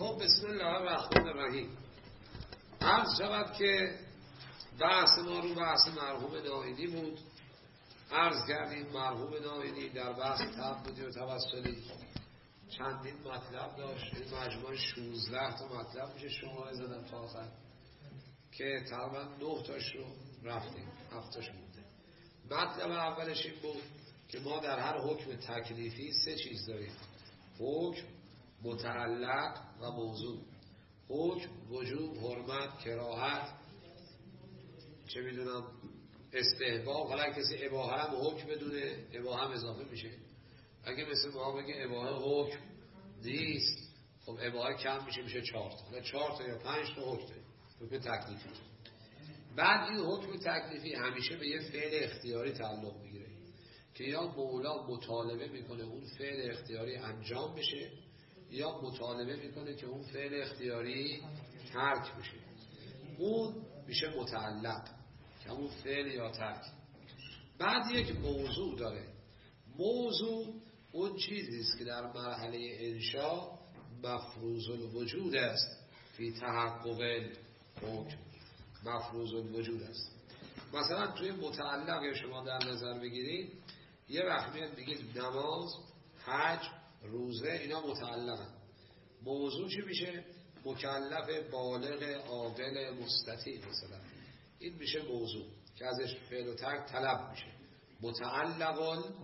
خب بسم الله الرحمن الرحیم. عرض شود که بحث ما رو بحث مرحوم نائینی بود. عرض کردیم مرحوم نائینی در بحث تعبدی و توسلی چندین مطلب داشت. این مجموعه 16 تا مطلب میشه شماره زدن تا آخر که تقریبا 9 تاش رو رفتیم، 7 تاش مونده. مطلب اولش این بود که ما در هر حکم تکلیفی 3 چیز داریم: حکم، متعلق و موضوع. حکم، وجوب، حرمت، کراهت، چه میدونم استحباب. حالا کسی اباحه هم حکم بدونه اباحه هم اضافه میشه. اگه مثل ما بگه اباحه حکم نیست، خب اباحه کم میشه 4 تا. حالا 4 تا یا 5 تا حکم داریم، حکم تکلیفی. بعد این حکم تکلیفی همیشه به یه فعل اختیاری تعلق میگیره که یا مولا مطالبه میکنه اون فعل اختیاری انجام بشه یا مطالبه میکنه که اون فعل اختیاری ترک بشه. اون میشه متعلق که اون فعل یا ترک. بعد یک موضوع داره. موضوع اون چیزی است که در مرحله انشاء مفروض الوجود است، فی تحقق حکم مفروض الوجود است. مثلا توی متعلق شما در نظر بگیرید، یه وقت میاد بگید نماز، حج، روزه، اینا متعلقن. موضوع چی میشه؟ مکلف بالغ عاقل مستطیع مثلا. این میشه موضوع که ازش فعل و ترک طلب میشه. متعلق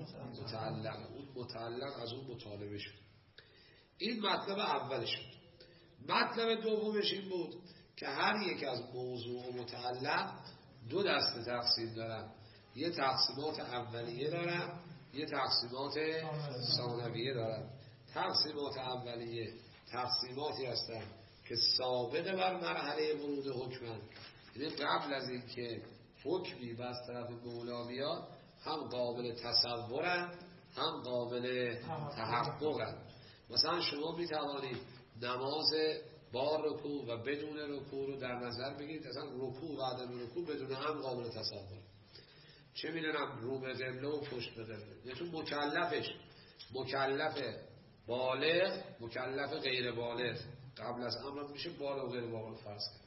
اون متعلق از اون مطالبه شد. این مطلب اولش بود. مطلب دومش این بود که هر یک از موضوع و متعلق 2 دسته تقسیم دارن. یه تقسیمات اولیه دارن، یه تقسیمات ثانویه دارن. تقسیمات اولیه تقسیماتی هستن که سابقه بر مرحله ورود حکمن، یعنی قبل از این که حکمی بر طرف مولا بیاد هم قابل تصورن هم قابل تحققن. مثلا شما می توانید نماز با رکوع و بدون رکوع رو در نظر بگیرید. اصلا رکوع و عدم رکوع بدون هم قابل تصور. چه میدونم رو به قبله و پشت به قبله، یعنی مکلفش مکلف بالغ، مکلف غیر بالغ. قبل از امر میشه بالغ و غیر بالغ فرض کرد.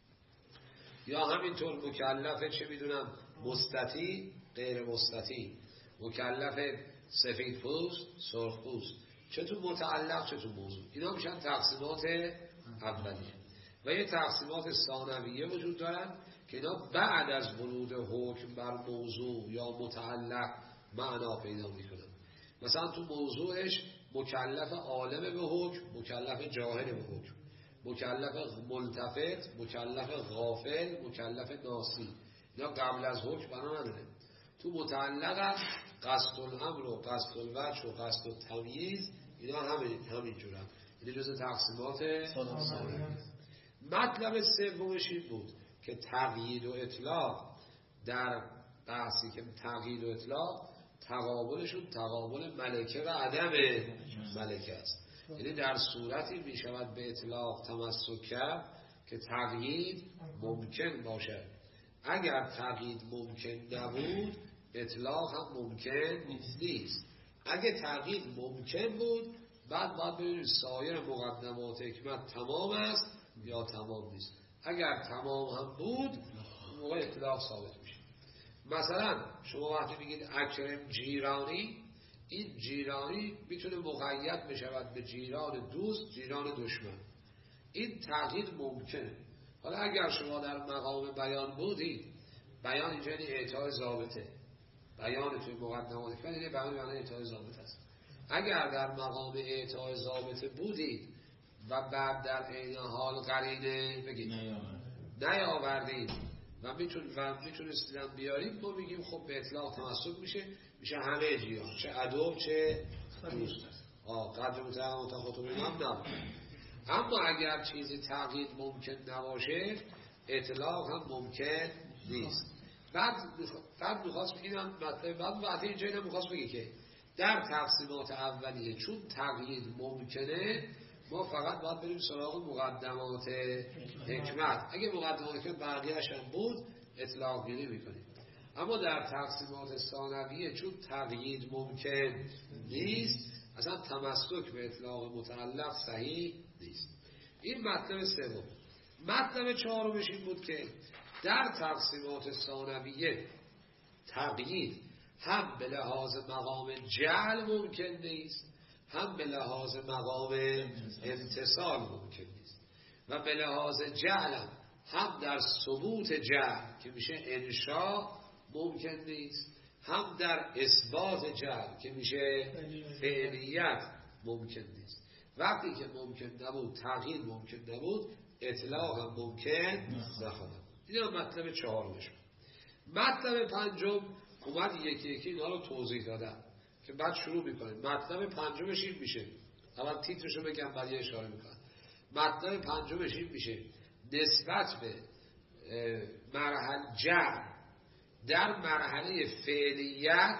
یا همینطور مکلف چه میدونم مستطیع، غیر مستطیع، مکلف سفید پوست، سرخ پوست. چه تو متعلق چه تو موضوع. اینا میشن تقسیمات اولیه. و یه تقسیمات ثانویه وجود دارن که اینا بعد از ورود حکم بر موضوع یا متعلق معنا پیدا میکنن. مثلا تو موضوعش مکلف عالم به حکم، مکلف جاهل به حکم، مکلف ملتفت، مکلف غافل، مکلف ناسی. اینا قبل از حکم بنا نداره. تو متعلق قصد الامر و قصد الوجه و قصد التمییز، اینا همین جورن. این جزء تقسیمات ثانویه. مطلب سومش این بود که تقیید و اطلاق در بحثی که تقیید و اطلاق تقابلشون تقابل ملکه و عدم ملکه است. یعنی در صورتی می شود به اطلاق تمسک کرد که تقیید ممکن باشد. اگر تقیید ممکن نبود اطلاق هم ممکن نیست. اگه تقیید ممکن بود بعد ببینید سایر مقدمات حکمت تمام است یا تمام نیست. اگر تمام هم بود موقع اطلاق ثابت میشه. مثلا شما وقتی بگید اکرم جیرانی، این جیرانی میتونه مقید بشود به جیران دوست، جیران دشمن. این تغییر ممکنه. حالا اگر شما در مقام بیان بودید، بیان اینجا یعنی اعطای ضابطه. بیان توی مقدمات حکمت یعنی بیان اعطای ضابطه است. اگر در مقام اعطای ضابطه بودید و بعد در عین حال قرینه بگید نیاوردید و میتونستیدن بیارید، ما میگیم خب به اطلاق تمسک میشه همه جیان، چه عدو چه دوست. قدر متخاطب هم نبود. اما اگر چیزی تقیید ممکن نباشه اطلاق هم ممکن نیست. بعد میخواست اینم مطلب بعد اینجا اینم میخواست بگه که در تقسیمات اولیه چون تقیید ممکنه ما فقط باید بریم سراغ مقدمات حکمت. اگه مقدمات حکمت بقیه‌اش هم بود اطلاق گیری میکنیم. اما در تقسیمات ثانویه چون تقیید ممکن نیست اصلا تمسک به اطلاق متعلق صحیح نیست. این مطلب سوم. مطلب چهارمش این بود که در تقسیمات ثانویه تقیید هم به لحاظ مقام جعل ممکن نیست، هم به لحاظ مقام امتصال ممکن نیست. و به لحاظ جعل هم در ثبوت جعل که میشه انشاء ممکن نیست، هم در اثبات جعل که میشه فعلیت ممکن نیست. وقتی که ممکن نبود، تغییر ممکن نبود، اطلاق هم ممکن نخواهد. این هم مطلب چهارمش. مطلب پنجم اومد یکی یکی اینا رو توضیح دادم که بعد شروع میکنیم. مطلب پنجمش این میشه، اول تیترشو بگم بعد یه اشاره میکنم. مطلب پنجمش این میشه نسبت به مرحله جعل در مرحله فعلیت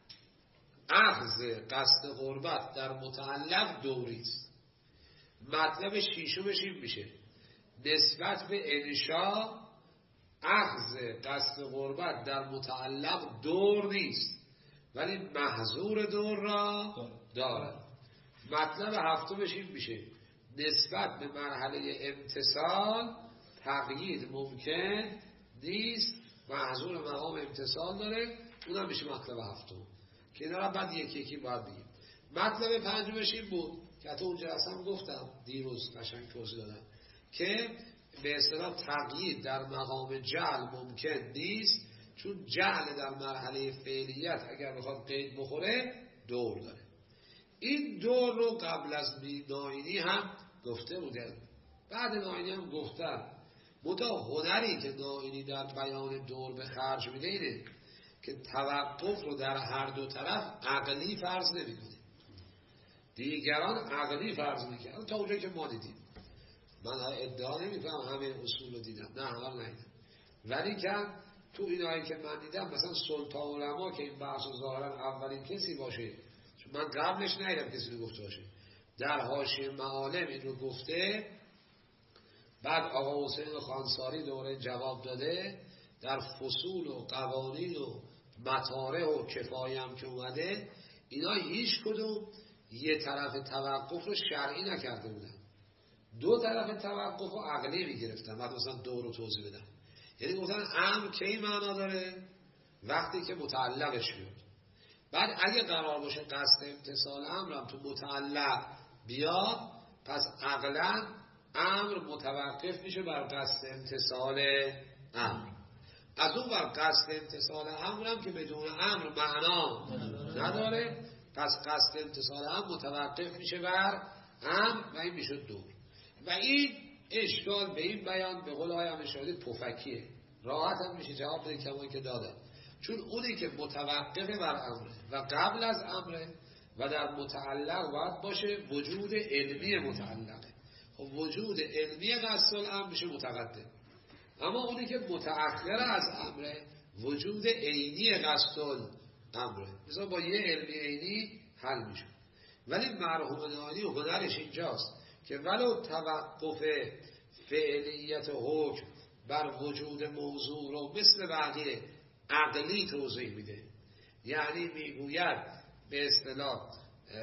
اخذ قصد قربت در متعلق دوری است. مطلب ششمش این میشه نسبت به انشاء اخذ قصد قربت در متعلق دور نیست ولی محظور دور را دارد. مطلب هفتمش این میشه نسبت به مرحله امتصال تقیید ممکن نیست، محظور مقام امتصال داره. اونم میشه مطلب هفتم که اینا را بعد یکی یکی باید بگیم. مطلب پنجمش این بود که حتی اونجا اصلا گفتم دیروز قشنگ توضیح دادم که به اصطلاح تقیید در مقام جعل ممکن نیست، چون جعل در مرحله فعلیت اگر بخواد قید بخوره دور داره. این دور رو قبل از ناینی هم گفته بودن، بعد ناینی هم گفتن. منتها هنری که ناینی در بیان دور به خرج میده اینه که توقف رو در هر دو طرف عقلی فرض نمیکنه. دیگران عقلی فرض میکنن تا اونجایی که ما دیدیم. من ادعا نمیکنم همه اصول رو دیدم، نه همه رو ندیدم، ولی که تو اینایی که من دیدم مثلا سلطان علما که این بحث رو ظاهرا اولین کسی باشه، چون من قبلش ندیدم کسی رو گفته باشه، در حاشیه معالم این رو گفته. بعد آقا حسین خانساری دوره جواب داده، در فصول و قوانین و مطارح و کفایه هم که اومده، اینا هیچ کدوم یه طرف توقف رو شرعی نکرده بودن، دو طرف توقف رو عقلی میگرفتن. بعد مثلا دو رو توضیح بدن، یعنی گفتن امر کی معنا داره؟ وقتی که متعلقش بیاد. بعد اگه قرار باشه قصد امتصال امر هم تو متعلق بیاد، پس عقلا امر متوقف میشه بر قصد امتصال امر. از اون بر قصد امتصال امر هم که بدون امر معنا نداره، پس قصد امتصال امر متوقف میشه بر امر و این میشه دور. و این اشکال به این بیان به قول آقای اشاره پفکیه، راحت هم میشه جواب بده کمایی که دادن. چون اونی که متوقف بر امره و قبل از امره و در متعلق باید باشه وجود علمی متعلقه. خب وجود علمی قصد الامر میشه متقدم، اما اونی که متأخر از امره وجود عینی قصد الامره، مثلا با یه علمی عینی حل میشه. ولی مرحوم ناینی و هنرش اینجاست که ولو توقف فعلیت حکم بر وجود موضوع رو مثل بقیه عقلی توضیح میده. یعنی میگوید به اصطلاح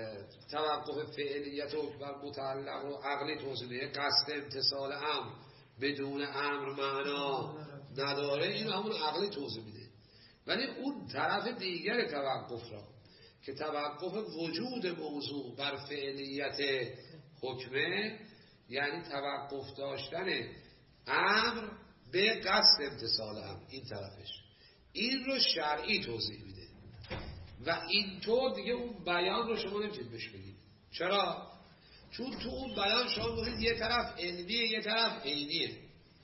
توقف فعلیت حکم بر متعلق رو عقلی توضیح میده، قصد امتصال امر بدون امر معنا نداره، این همون عقلی توضیح میده. ولی اون طرف دیگر توقف را که توقف وجود موضوع بر فعلیت حکمه، یعنی توقف داشتن امر به قصد امتصال امر، این طرفش، این رو شرعی توضیح میده. و اینطور دیگه اون بیان رو شما نمیتونید بهش بگید. چرا؟ چون تو اون بیان شما بگید یه طرف علمیه یه طرف عینیه.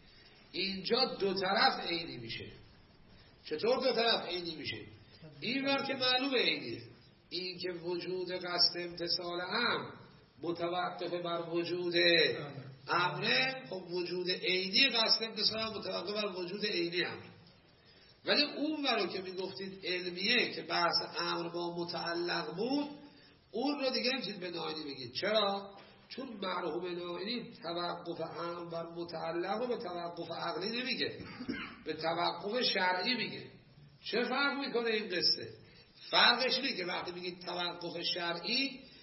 اینجا دو طرف عینی میشه. چطور دو طرف عینی میشه؟ این ور که معلوم عینیه، این که وجود قصد امتصال امر متوقف بر وجود امره، خب وجود عینی قصد امتصال امر متوقف بر وجود عینی امر. ولی اون ورو که میگفتید علمیه که بحث امر با متعلق بود، اون رو دیگه نمیتونید به ناینی بگید. چرا؟ چون مرحوم ناینی توقف امر بر متعلق رو به توقف عقلی نمیگه، به توقف شرعی میگه. چه فرق میکنه این قصه؟ فرقش اینه که وقتی میگید توقف شرعی،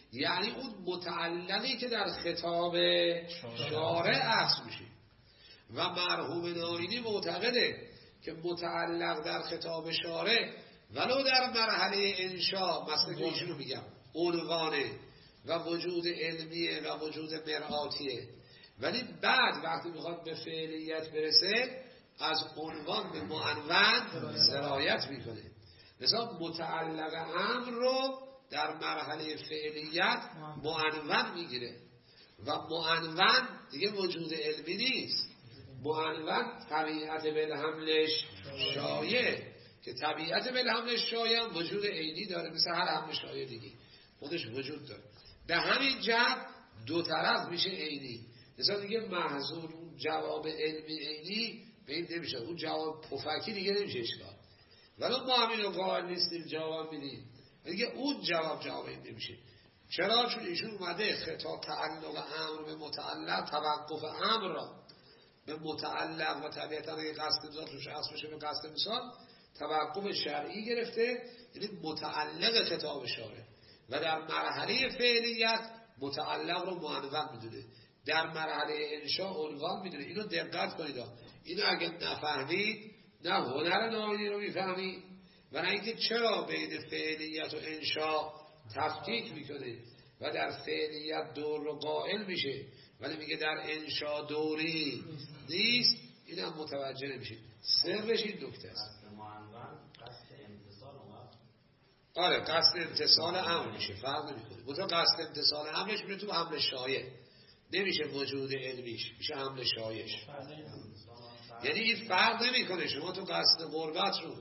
یعنی اون متعلقی که در خطاب شارع اخذ میشه. و مرحوم ناینی معتقده که متعلق در خطاب شارع ولو در مرحله انشا، مثلا که ایشونو میگم عنوانه و وجود علمیه و وجود مرآتیه، ولی بعد وقتی میخواد به فعلیت برسه از عنوان به معنون سرایت میکنه. مثلا متعلق امر رو در مرحله فعلیت معنون میگیره و معنون دیگه وجود علمی نیست. معنون طبیعت بالحملش شایع، که طبیعت بالحملش شایع وجود عینی داره، مثل هر حمل شایع دیگه خودش وجود داره. به همین جهت دو طرف میشه عینی. مثلا دیگه محظور اون جواب علمی عینی به این نمیشه، اون جواب پفکی دیگه نمیشه اشکال. ولی ما همین رو قائل نیستیم جواب میدیم دیگه اون جواب این نمیشه. چرا؟ چون ایشون اومده خطاب تعلق امر به متعلق، توقف امر را به متعلق و طبیعتا اگه قصد امضا تو شخص بشه به قصد مثال توقف شرعی گرفته، یعنی متعلق خطاب شارع، و در مرحله فعلیت متعلق رو معنون میدونه، در مرحله انشا عنوان میدونه. اینو دقت کنید، اینو اگه نفهمید نه هنر ناینی رو میفهمید و نه اینکه چرا بین فعلیت و انشا تفکیک میکنه و در فعلیت دور رو قائل میشه ولی میگه در انشا دوری نیست. اینم متوجه نمیشه. سرش این نکته است. آره قصد امتصال امر میشه، فرق نمیکنه. بودا قصد امتصال امرش میره تو حمل شایع، نمیشه وجود علمیش، میشه حمل شایعش. یعنی این فرق نمیکنه شما تو قصد قربت رو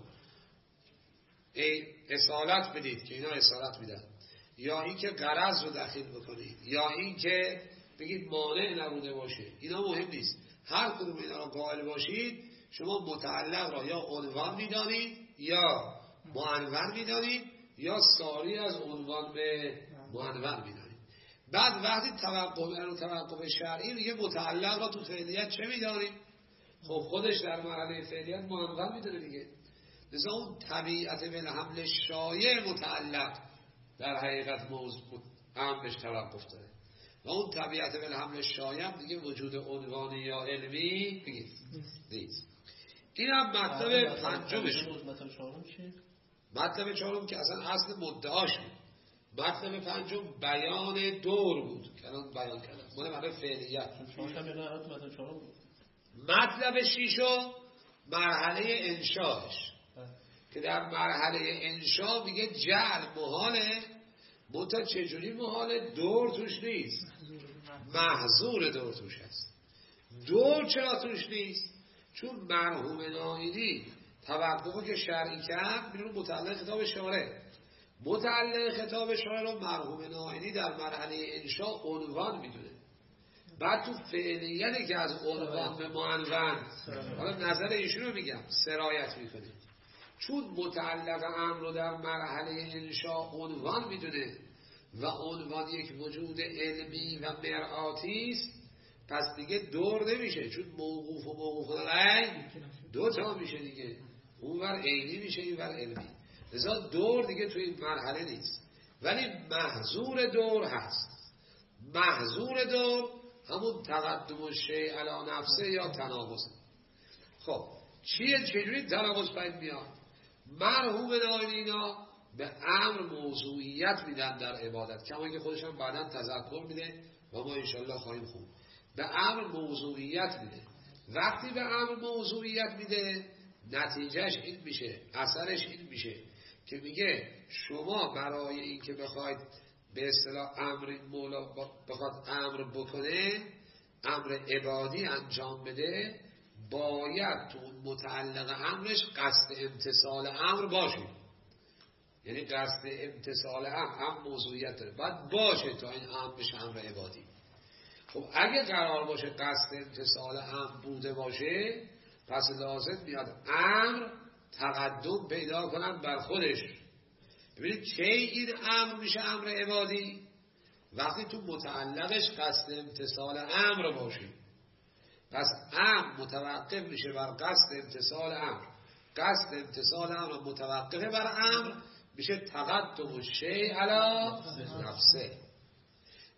اصالت بدید که اینا اصالت میدن، یا این که غرض رو داخل بکنید، یا این که بگید مانع نبوده باشه، اینا مهم نیست. هر کدوم اینا رو قائل باشید شما متعلق را یا عنوان میدانید یا معنون میدانید یا ساری از عنوان به معنون میدانید. بعد وقتی توقف شرعی میگه متعلق را تو فعلیت چه میدانید؟ خب خودش در مرحله فعلیت معنون میدونه دیگه. لذا اون طبیعت بالحمل شایع متعلق در حقیقت موضوع امرش توقف داره و اون طبیعت بالحمل شایع دیگه وجود عنوانی یا علمی بگید نیست. این هم مطلب پنجمش. مطلب چهارم که اصلا اصل مدعاش بود. مطلب پنجم بیان دور بود که الان بیان کردم، مطلب فعلیت. مطلب شیشم مرحله انشاش که در مرحله انشا میگه جعل محاله، منتها چجوری محاله؟ دور توش نیست، محظور دور توش هست. دور چرا توش نیست؟ چون مرحوم ناینی توقفی که شرعی کرد میرون متعلق خطاب شارع، متعلق خطاب شارع رو مرحوم ناینی در مرحله انشا عنوان میدونه. بعد تو فعلیتی که از عنوان به معنون، حالا نظر ایشون رو میگم، سرایت میکنه. چون متعلق امر رو در مرحله انشا عنوان میدونه و عنوان یک وجود علمی و مرآتی است، پس دیگه دور نمیشه، چون موقوف و موقوف عین دو تا میشه دیگه، اونور عینی میشه اینور علمی. لذا دور دیگه توی این مرحله نیست، ولی محظور دور هست. محظور دور همون تقدم شیء علی نفسه یا تناقض. خب چجوری تناقض پید میاد؟ مرحوم ناینینا به امر موضوعیت میدن در عبادت، کما که خودشان بعداً تذکر میده و ما انشالله خواهیم خوند. به امر موضوعیت میده. وقتی به امر موضوعیت میده نتیجهش این میشه، اثرش این میشه که میگه شما برای این که بخواید به اصطلاح امر مولا بخواد امر بکنه، امر عبادی انجام بده، باید تو متعلق امرش قصد امتصال امر باشه. یعنی قصد امتصال امر موضوعیت داره، باید باشه تا این امر بشه امر عبادی. خب اگه قرار باشه قصد امتصال امر بوده باشه، پس لازم میاد امر تقدم پیدا کنن بر خودش. ببینید چه این امر میشه امر عبادی؟ وقتی تو متعلقش قصد امتصال امر باشه. پس امر متوقف میشه بر قصد امتصال امر، قصد امتصال امر متوقف بر امر میشه تقدم شیء علی نفسه.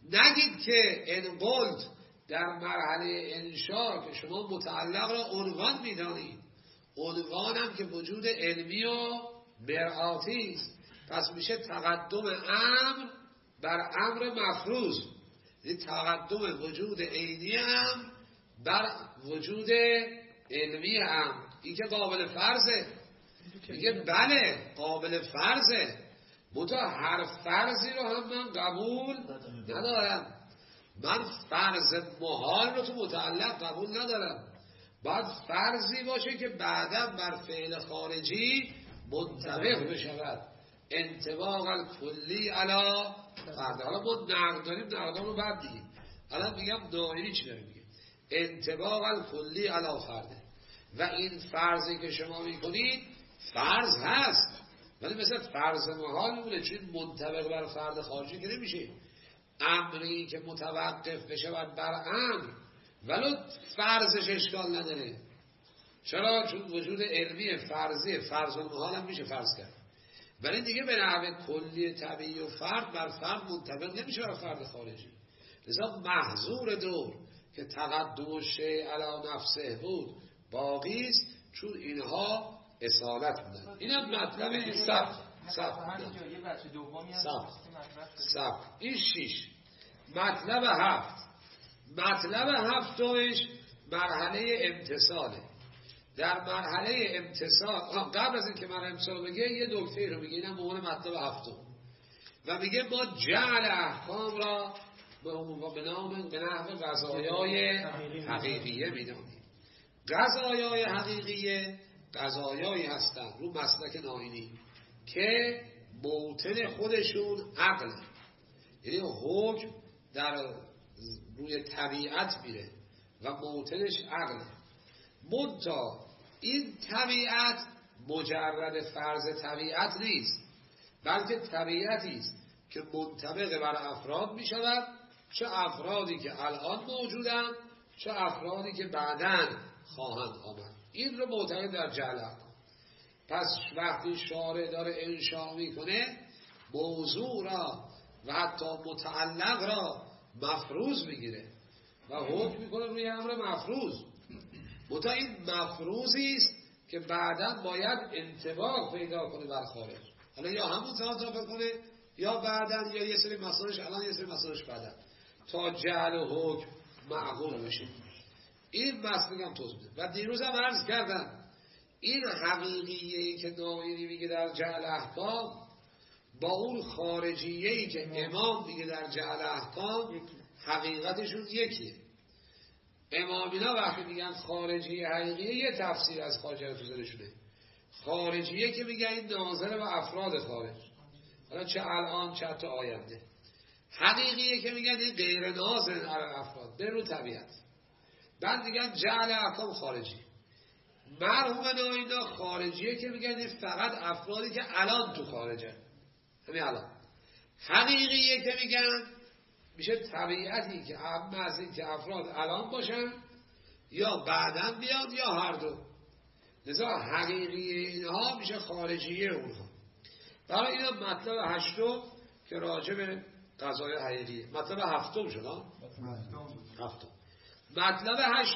نگید که انقلت در مرحله انشا که شما متعلق را عنوان میدانید، عنوانم که وجود علمی و مرآتی است، پس میشه تقدم امر بر امر مفروض، یعنی تقدم وجود عینی امر بر وجود علمی امر. این که قابل فرضه، میگه بله قابل فرضه، منتها هر فرضی رو هم من قبول ندارم. من فرض محال رو تو متعلق قبول ندارم، باید فرضی باشه که بعدا بر فعل خارجی منطبق بشود. انطباق الکلی علا فرد. حالا ما نقد داریم، نقدان رو بعد دیگه. الان میگم دائری چی داره میگه؟ انطباق الکلی علا فرده. و این فرضی که شما میکنید فرض هست، ولی مثل فرض محال میمونه، چون منطبق بر فرد خارجی که نمیشه. امری که متوقف بشه بر امر ولو فرضش اشکال نداره. چرا؟ چون وجود علمی فرضی فرض و محال هم میشه فرض کرد، ولی دیگه به نحو کلی طبیعی و فرد بر فرد منطبق نمیشه بر فرد خارجی. لذا محظور دور که تقدم شیء علی نفسه بود باقی است، چون اینها اصالت بودن. اینم مطلب سب. این 6. مطلب 7. مطلب 7 مرحله امتصاله. در مرحله امتصال قبل از اینکه مرحله امتصال بگه یه نکته رو میگه، اینم به عنوان مطلب 7 و میگه ما جعل احکام را به نحو قضایای حقیقیه میدانیم. قضایای حقیقیه قضایایی هستند رو مسلک نائینی که موطن خودشون عقل، یعنی حکم در روی طبیعت میره و موطنش عقله. منتها این طبیعت مجرد فرض طبیعت نیست، بلکه طبیعتی است که منطبق بر افراد می شود، چه افرادی که الان موجودند چه افرادی که بعداً خواهند آمد. این رو معتقد در جعل احکام. پس وقتی شارع داره انشاء میکنه موضوع را و حتی متعلق را مفروض میگیره و حکم میکنه روی امر مفروض. منتها این مفروضی است که بعداً باید انطباق پیدا کنه بر خارج. حالا یا همون زمان طبق کنه یا بعداً، یا یه سری مسائلش الان یه سری مسائلش بعداً، تا جعل و حکم معقول بشه. این بس میگم توضیح بده. و دیروز هم عرض کردم این حقیقیه‌ای که نائینی میگه در جعل احکام با اون خارجیه‌ای که امام میگه در جعل احکام حقیقتشون یکیه. امامینا وقتی میگن خارجی حقیقیه یه تفسیر از خارجی تو ذهنشونه. خارجیه که میگن این ناظر و افراد خارج، حالا چه الان چه تا آینده. حقیقیه که میگن این غیر ناظر علی افراد به رو طبیعت. بعد میگن جعل احکام خارجی. مرحوم نائینا خارجیه که میگن این فقط افرادی که الان تو خارجه، همین الان. حقیقیه که میگن میشه طبیعتی که اما از این که افراد الان باشن یا بعداً بیاد یا هر دو. لذا حقیقی اینها میشه خارجیه اونها. برای اینا مطلب 8 که راجع به قضای حقیقیه. مطلب 7 شد ها؟ 7. مطلب 8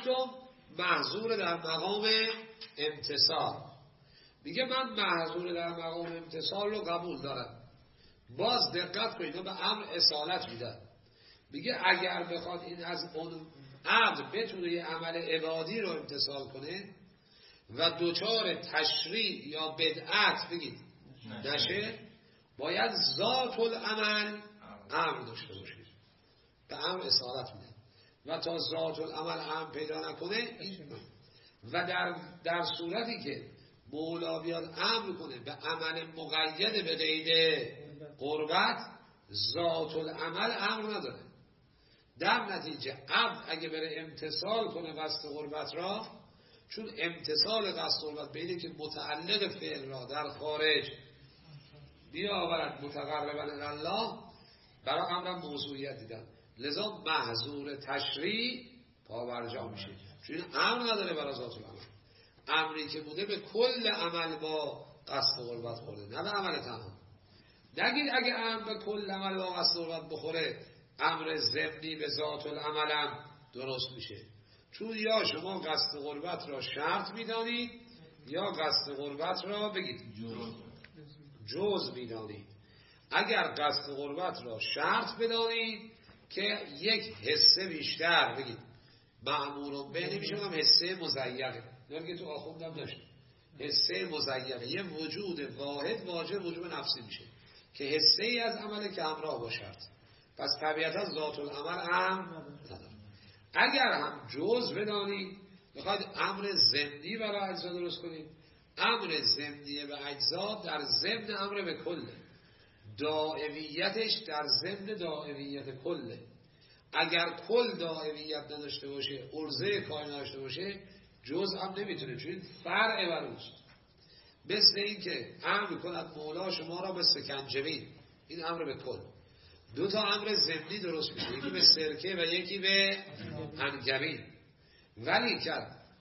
محظور در مقام امتصال. میگه من محظور در مقام امتصال رو قبول دارم. باز دقت کنید به امر اصالت میدن. میگه اگر بخواد این از اون عبد بتونه یه عمل عبادی رو امتصال کنه و دوچار تشریع یا بدعت بگید نشه، باید ذات العمل امر داشته باشه. به امر اصالت میده و تا ذات العمل امر پیدا نکنه این. و در صورتی که مولا بیاد امر کنه به عمل مقید به قید قربت، ذات العمل امر نداره. در نتیجه عبد اگه بره امتصال کنه قصد قربت را، چون امتصال قصد قربت به اینه که متعلق فعل را در خارج بیاورد متقربا الله، برای امرم موضوعیت دیدن. لذا محظور تشریع پابرجا میشه، چون امر نداره برای ذات العمل. امری که بوده به کل عمل با قصد قربت خورده، نه به عمل تنها. نگید اگه امر به کل عمل با قصد قربت بخوره امر ضمنی به ذات العملم درست میشه. چون یا شما قصد قربت را شرط میدانید یا قصد قربت را بگید جز میدانید. اگر قصد قربت را شرط بدانید که یک حصه بیشتر بگید معمول به نمیشه، هم حصه مزیقه نمیگه تو آخوندم داشت حصه مزیقه یه وجود واحد واجب وجود نفسی میشه که حصه ای از عمله که همراه با شرط، پس طبیعتا ذات العمل هم نداره. اگر هم جز بدانید میخواید امر ضمنی برای اجزا درست کنید، امر ضمنی به اجزا در ضمن امر به کله، دائمیتش در ضمن دائمیت کله. اگر کل دائمیت نداشته باشه، عرضه کار نداشته باشه، جز هم نمیتونه، چون فرع بر اوست. مثل این که امر کند مولا شما را به سکنجبین، این امر به کل. دو تا امر ضمنی درست میشه، یکی به سرکه و یکی به انگبین. ولی که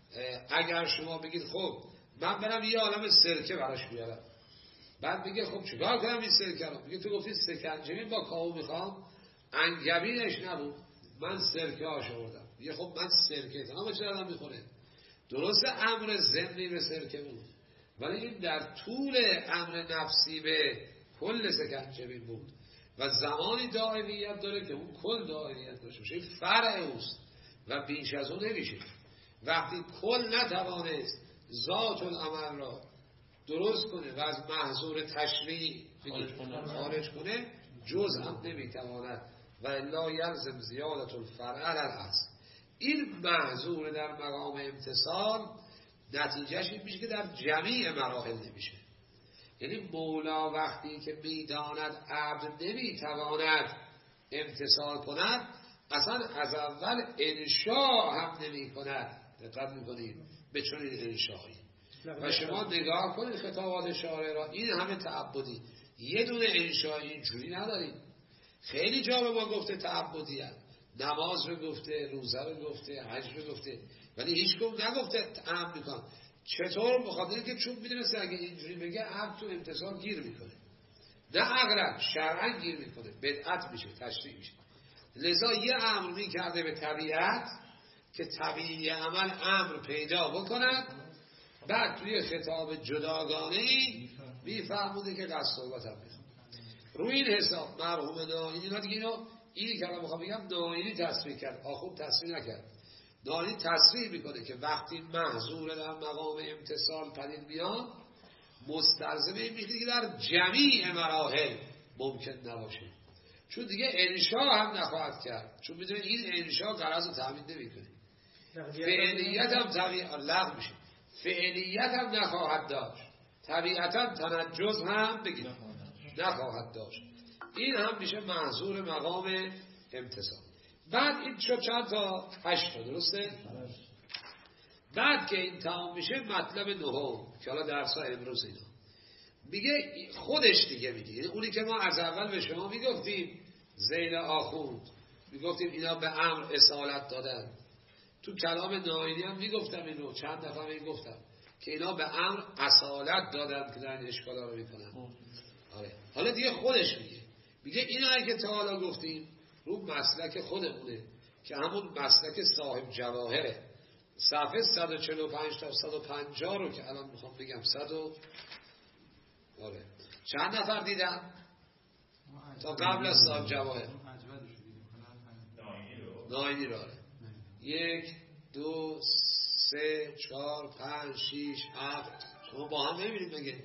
اگر شما بگید خب من برم یه عالم سرکه براش بیارم، بعد میگه خب چیکار کنم این سرکه رو؟ میگه تو گفتی سکنجبین با کاهو میخوام، انگبینش نبود، من سرکه هاش آوردم. میگه خب من سرکه تمام چه آدم میخوره؟ درسته امر ضمنی به سرکه بود، ولی این در طول امر نفسی به کل سکنجبین بود و زمانی دائمیت داره که اون کل دائمیت داشته باشه، فرع اوست و بیش از اون نمیشه. وقتی کل نتوانست ذات العمل را درست کنه و از محظور تشریع خارج کنه، جز هم نمیتواند و الا یلزم زیادت الفرع علی الاصل. این محظور در مقام امتصال نتیجهش این میشه که در جمیع مراحل نمیشه. یعنی مولا وقتی که میداند عبد نمیتواند امتصال کند، اصلا از اول انشاء هم نمی کند. دقت میکنید به چنین انشایی. و شما نگاه کنید خطابات شارع را، این همه تعبدی، یه دونه انشایی اینجوری ندارید. خیلی جا به ما گفته تعبدی هست، نماز رو گفته، روزه رو گفته، حج رو گفته، ولی هیچ کم نگفته تعبد میکن. چطور؟ بخاطر که چون میدونسته اگه اینجوری بگه عبد تو امتصال گیر میکنه، نه عقلا شرعا گیر میکنه، بدعت میشه، تشریع میشه. لذا یه امر میکرده به طبیعت که طبیعی عمل امر پیدا بکند، بعد توی خطاب جداگانه‌ای میفهموده که قصد صحبت هم میخواد. روی این حساب مرحوم ناینی اینی که الان میخوام بگم ناینی تصریح کرد، آخوند تصریح نکرد. ناینی تصریح میکنه که وقتی محظور در مقام امتصال پدید میاد، مستلزم این میشه که در جمیع مراحل ممکن نباشه، چون دیگه انشاء هم نخواهد کرد، چون میدونه این انشاء غرض رو تامین نمیکنه. فعلیت هم لغو میشه، فعلیت هم نخواهد داشت، طبیعتا تنجز هم بگید نخواهد داشت. این هم میشه محظور مقام امتصال. بعد این شد چند تا؟ 8 تا، درسته؟ بعد که این تمام میشه مطلب نهم که حالا درس ها امروز اینا میگه خودش دیگه میگه، اونی که ما از اول به شما میگفتیم زیل آخوند، میگفتیم اینا به امر اصالت دادن. تو کلام ناینی هم میگفتم اینو، چند دفعه میگفتم که اینا به امر اصالت دادن که در این اشکالا رو میکنن. آره. حالا دیگه خودش میگه اینایی که تا حالا گفتیم رو مسلک خودمونه که همون مسلک صاحب جواهره. صفحه 145 تا 150 رو که الان میخوام بگم آره. چند نفر دیدم تا قبل از صاحب جواهر ناینی رو؟ آره. 1 2 3 4 5 6 7 شما با هم نمیبینید بگه؟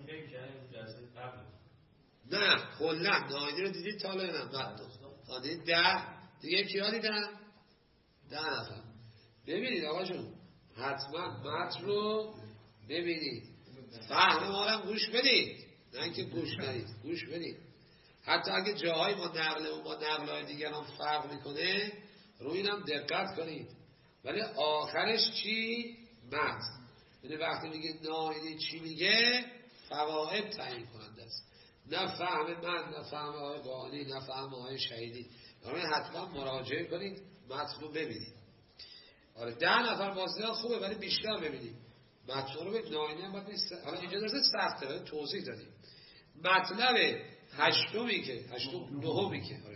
نه کلا ناینی رو دیدید تا الان؟ نه دیدید 10 دیگه کیا دیدن؟ 10 نفر. ببینید آقا جون، حتما متن رو ببینید، فهم ما رو گوش بدید، نه اینکه گوش ندید، گوش بدید. حتی اگه جاهای ما نقل و ما نقل‌های دیگران فرق میکنه رو اینم دقت کنید. ولی آخرش چی؟ متن. یعنی وقتی میگه ناینی چی میگه، فواید تعیین کننده است، نه فهم من، نه فهم آقای قانی، نه فهم آقای شهیدی. یعنی حتما مراجعه کنید، متن رو ببینید. آره 10 نفر بازدید خوبه، ولی بیشتر ببینید متن رو. به ناینی هم باید نیست. حالا اینجا درسته سخته، توضیح دادیم. مطلب هشتمی که آره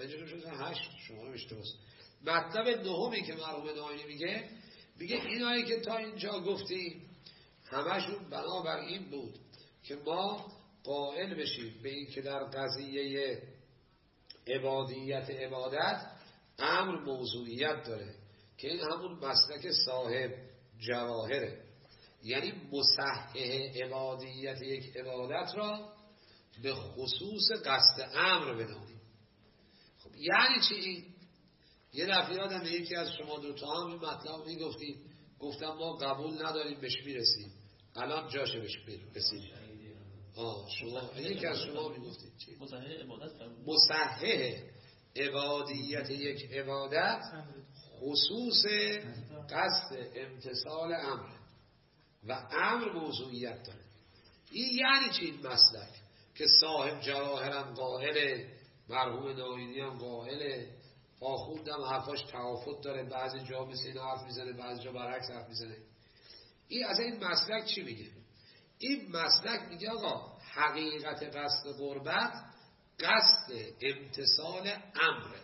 اینجا شده 8 شما رو اشتباه. مطلب نهمی که مرحوم ناینی میگه اینایی که تا اینجا گفتیم همشون بنابر این بود که ما قائل بشیم به این که در قضیه عبادیت عبادت امر موضوعیت داره که این همون مسلک صاحب جواهره، یعنی مصحح عبادیت یک عبادت را به خصوص قصد امر بدانیم. خب یعنی چی این؟ یه دفعه یادم به یکی از شما دوتا هم این مطلب میگفتیم، گفتم ما قبول نداریم بهش میرسیم، الان جاشه بهش رسیدیم. شما یکی از شما میگفتید چی؟ مصحح عبادیت یک عبادت خصوص قصد امتثال امر و امر موضوعیت داره. این یعنی چی این مسلک که صاحب جواهرم قائله، مرحوم ناینی هم قائله، آخوندم حرفاش توافت داره، بعضی جا مثل این حرف میزنه، بعضی جا برعکس حرف میزنه. این از این مسلک چی میگه؟ این مسلک میگه آقا حقیقت قصد قربت قصد امتثال امره.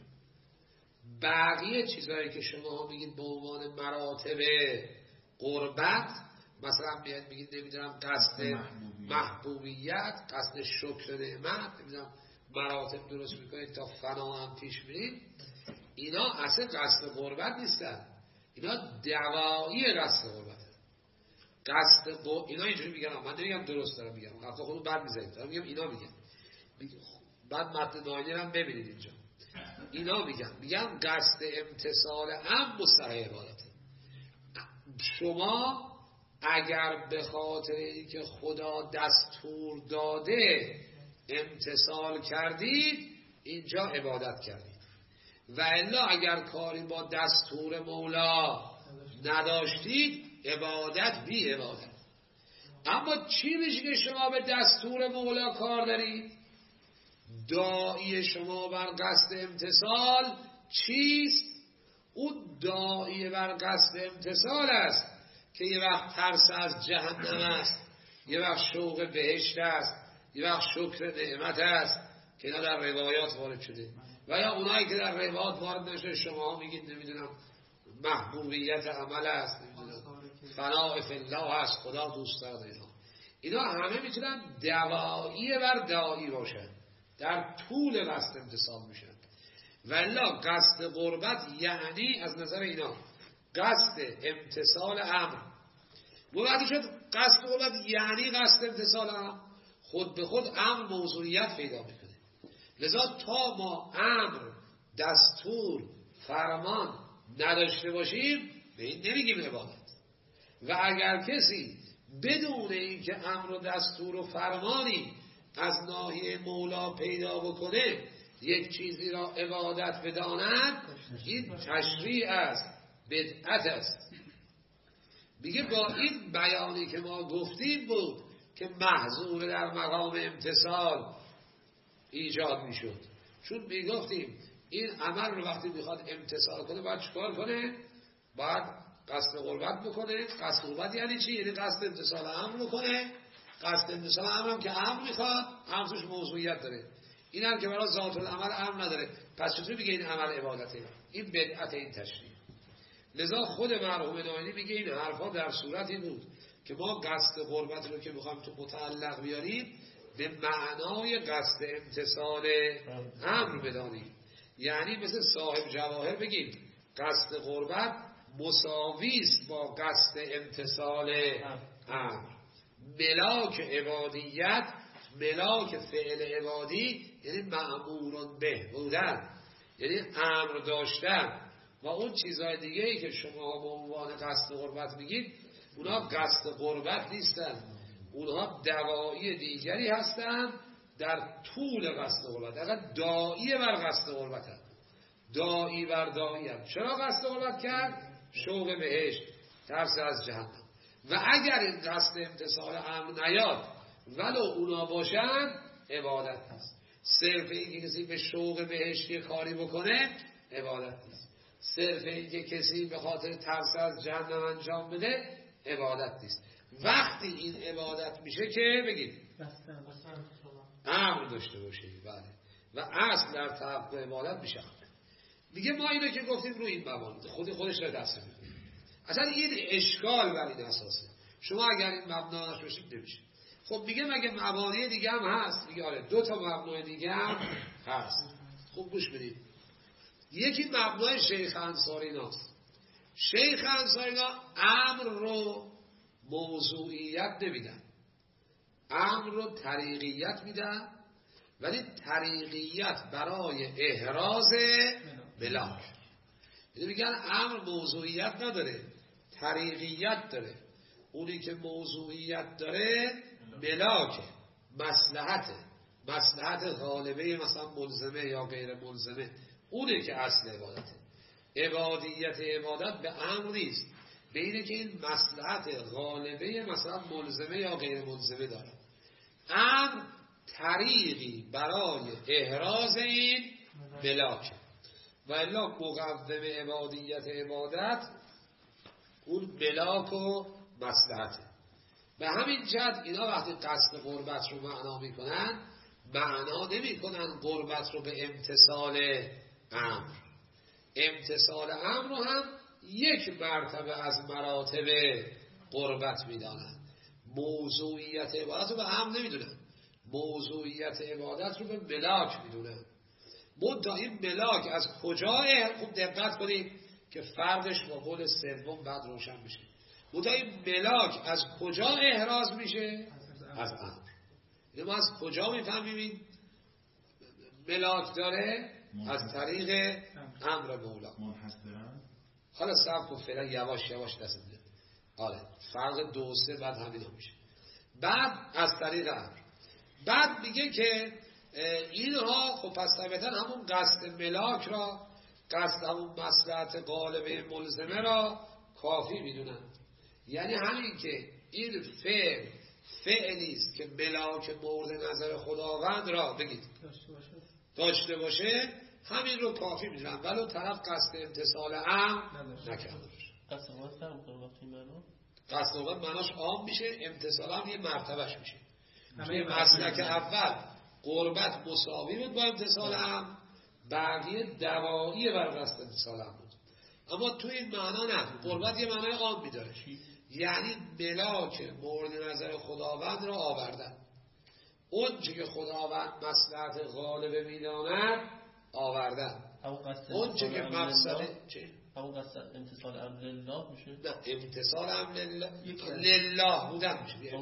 بقیه چیزهایی که شما میگید به عنوان مراتب قربت، مثلا میگید نمیدونم قصد محبوبیت، قصد شکر نعمت، نمیدونم مراتب درست میکنید تا فنا هم پیش میرید، اینا اصلا قصد قربت نیستن، اینا دوایی قصد قربت. اینا اینجوری میگن، من نمیگم درست دارم میگم، حتی خودم بعد میزنید دارم میگم اینا میگن. بعد متن ناینی هم ببینید اینجا اینا میگن قصد امتثال هم مصحح عبادته. شما اگر به خاطر اینکه خدا دستور داده امتثال کردید اینجا عبادت کردید، و الا اگر کاری با دستور مولا نداشتید عبادت بی عبادت. اما چی میشه که شما به دستور مولا کار دارید؟ داعی شما بر قصد امتثال چیست؟ اون داعی بر قصد امتثال است که یه وقت ترس از جهنم است، یه وقت شوق بهشت است، یه وقت شکر نعمت است که اینا در روایات وارد شده، و یا اونایی که در روایات وارد نشده شما میگید نمیدونم محبوبیت عمل است، نمیدونم فناء فی الله است، خدا دوست داره. اینا همه میتونن دوایی بر داعی باشن، در طول قصد امتثال میشن. والا قصد قربت یعنی از نظر اینا قصد امتثال امر. وقتی شد قصد قربت یعنی قصد امتثال امر، خود به خود امر موضوعیت پیدا میکنه. لذا تا ما امر، دستور، فرمان نداشته باشیم به این نمیگیم عبادت. و اگر کسی بدون اینکه امر و دستور و فرمانی از ناحیه مولا پیدا بکنه یک چیزی را عبادت بداند، این تشریع است، بدعت است. میگه با این بیانی که ما گفتیم بود که محظور در مقام امتثال ایجاد میشد، چون میگفتیم این عمل رو وقتی میخواد امتثال کنه باید چکار کنه؟ باید قصد قربت بکنه. قصد قربت یعنی چی؟ یعنی قصد امتثال امر بکنه. قصد امتثال امر هم که امر میخواد، امر توش موضوعیت داره، این هم که برای ذات العمل امر نداره، پس چطور میگه این عمل عبادته؟ این بدعت، این تشریع. لذا خود مرحوم ناینی میگه این حرفا در صورتی بود که ما قصد قربت رو که میخوایم تو متعلق بیاریم به معنای قصد امتثال امر بدانیم. یعنی مثل صاحب جواهر بگیم قصد قربت مساویست با قصد امتثال امر. ملاک عبادیت، ملاک فعل عبادی یعنی مأمورون به بودن، یعنی امر داشتن. و اون چیزهای دیگه ای که شما به عنوان قصد قربت میگید اونها قصد قربت نیستن، اونها دوایی دیگری هستن در طول قصد قربت. اگر داعی بر قصد قربت هم، داعی بر داعی هم. چرا قصد قربت کرد؟ شوق بهشت، ترس از جهنم. و اگر این قصد امتثال امر نیاد ولو اونا باشن عبادت هست. صرف اینکه کسی به شوق بهشتی کاری بکنه عبادت نیست. صرف اینکه کسی به خاطر ترس از جهنم انجام بده عبادت نیست. وقتی این عبادت میشه که بگید امر داشته باشه. بله، و اصل در تحقق عبادت میشه. میگه ما اینو که گفتیم روی این مبانی خودش را دست میکنیم. اصلا این اشکال بر این اساسه. شما اگر این مبنا نشوشید نمیشه. خب میگه مگه مبانی دیگه هم هست؟ میگه آره 2 تا مبنای دیگه هم هست. خوب گوش بدید. یکی مبنای شیخ انصاری ناست. شیخ انصاری امر رو موضوعیت نمیدن، امر رو طریقیت میدن، ولی طریقیت برای احراز ملاک. یعنی میگن امر موضوعیت نداره، طریقیت داره. اونی که موضوعیت داره ملاکه، مصلحت غالبه مثلا ملزمه یا غیر ملزمه، اونه که اصل عبادته. عبادیت عبادت به امر نیست، به اینه که این مصلحت غالبه مثلا ملزمه یا غیر ملزمه داره. امر طریقی برای احراز این ملاکه. و الا مقوم عبادیت عبادت اون ملاک و مصلحته. به همین جهت اینا وقتی قصد قربت رو معنا میکنن، معنا نمیکنن قربت رو به امتثال امر. امتثال امر رو هم یک مرتبه از مراتب قربت میدانن. موضوعیت عبادت رو به امر نمیدونن، موضوعیت عبادت رو به ملاک میدونن. منتها این ملاک از کجا؟ خوب دقت کنید که فرقش با قول سوم بعد روشن میشه. منتها این ملاک از کجا احراز میشه؟ از امر. ما از کجا میفهمیم ملاک داره؟ از طریق امر مولا. حالا صبر کن فعلا یواش یواش دست میده. آره فرق 2 و 3 بعد همین هم میشه. بعد از طریق امر. بعد میگه که اینها خب پس طبیعتا همون قصد ملاک را، قصد همون مصلحت غالبه ملزمه را کافی میدونن. یعنی همین که این فعلی است که ملاک مورد نظر خداوند را بگید داشته باشه، همین رو کافی میدونن، ولو طرف قصد امتثال امر نکرده باشه. قصد قربت معناش عام میشه، امتثال هم یه مرتبهش میشه. توی مسلک اول قربت مساوی بود با امتثال امر، بقیه دوایی بر قصد امتثال امر بود. اما توی این معنا نه، قربت یه معنای عام میداره، یعنی ملاک مورد نظر خداوند را آوردن. اون چه که خداوند مصلحت غالب میداند آوردن. اون چه که مقصد همون قصد امتثال امر لله میشه؟ نه امتثال امر لله بودن میشه.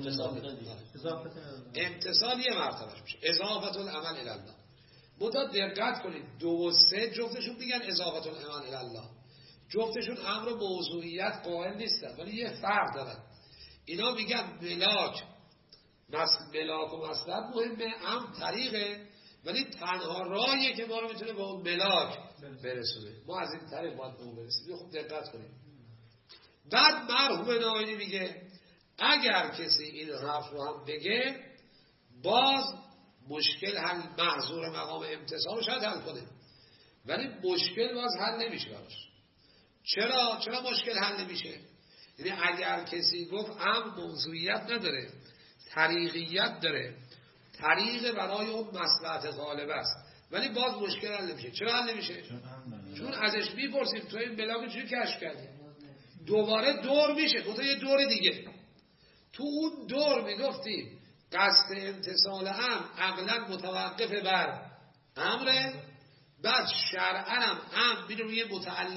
امتثال یه مرتبهش میشه، اضافت العمل الی الله. منتها دقت کنید 2 و 3 جفتشون میگن اضافت العمل الی الله، جفتشون امر موضوعیت قائل نیستن، ولی یه فرق دارن. اینا میگن ملاک و مصلحت مهمه، امر طریقه، ولی تنها راهیه که ما رو میتونه به اون ملاک برسونه. ما از این طریق باید به اون برسیم. خوب دقت کنید. بعد مرحوم ناینی میگه اگر کسی این حرف رو هم بگه، باز مشکل حل محظور مقام امتثال رو شاید حل کنه، ولی مشکل باز حل نمیشه براش. چرا مشکل حل نمیشه؟ یعنی اگر کسی گفت امر موضوعیت نداره، طریقیت داره، طریق برای اون مصلحت غالب است، ولی باز مشکل حل نمیشه. چرا حل نمیشه؟ چون ازش میپرسیم تو این بلاگ چجوری کشف کردی؟ دوباره دور میشه، گفت یه دور دیگه. تو اون دور میگفتیم قصد امتثال امر عقلا متوقف بر امره، بعد شرعا امر میره یه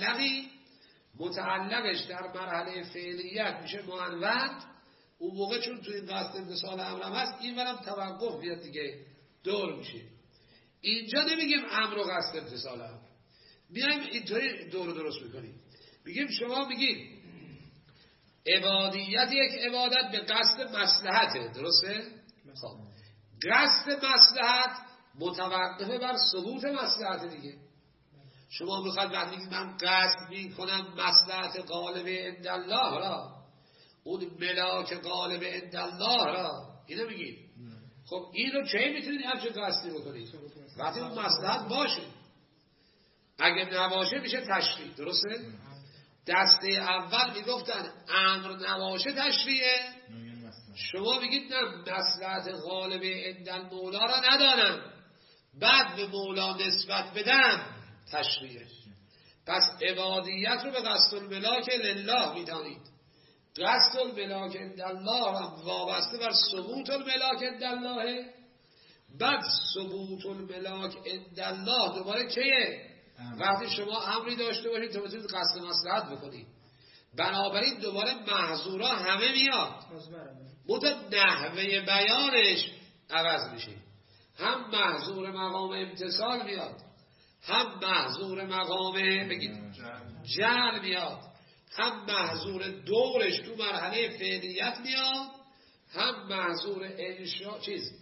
متعلقش در مرحله فعلیت میشه معنوند. اون موقع چون تو این قصد امتثال امرم هست، این برم توقف بیاد دیگه، دور میشه. اینجا نمیگیم امر و قصد امتثال امر، میایم اینطوری دور درست میکنیم. میگیم شما میگیم عبادیت یک عبادت به قصد مصلحته، درسته؟ خب قصد مصلحت متوقفه بر ثبوت مصلحت دیگه. شما میخواید وقتی میگید من قصد میکنم مصلحت غالب عند الله را، اون ملاک غالب عند الله را، اینو میگید. خب اینو چه میتونید همچه قصدی بکنید؟ وقتی اون مصلحت باشه. اگه نباشه میشه تشریع، درسته؟ دسته اول میگفتن امر نباشه تشریعه، شما میگید نه مصلحت غالب عند المولا را ندانم، بعد به مولا نسبت بدن تشریعه. پس عبادیت رو به قصد الملاک لله میدانید. قصد الملاک عندالله هم وابسته بر ثبوت الملاک عندالله. بعد ثبوت الملاک عندالله دوباره چیه؟ وقتی شما امری داشته باشید تا بتونید قصد مصلحت بکنید. بنابراین دوباره محظورا همه میاد، مدت نحوه بیانش عوض میشه. هم محظور مقام امتصال میاد، هم محظور مقام بگید جعل میاد، هم محظور دورش تو مرحله فعلیت میاد، هم محظور انشاء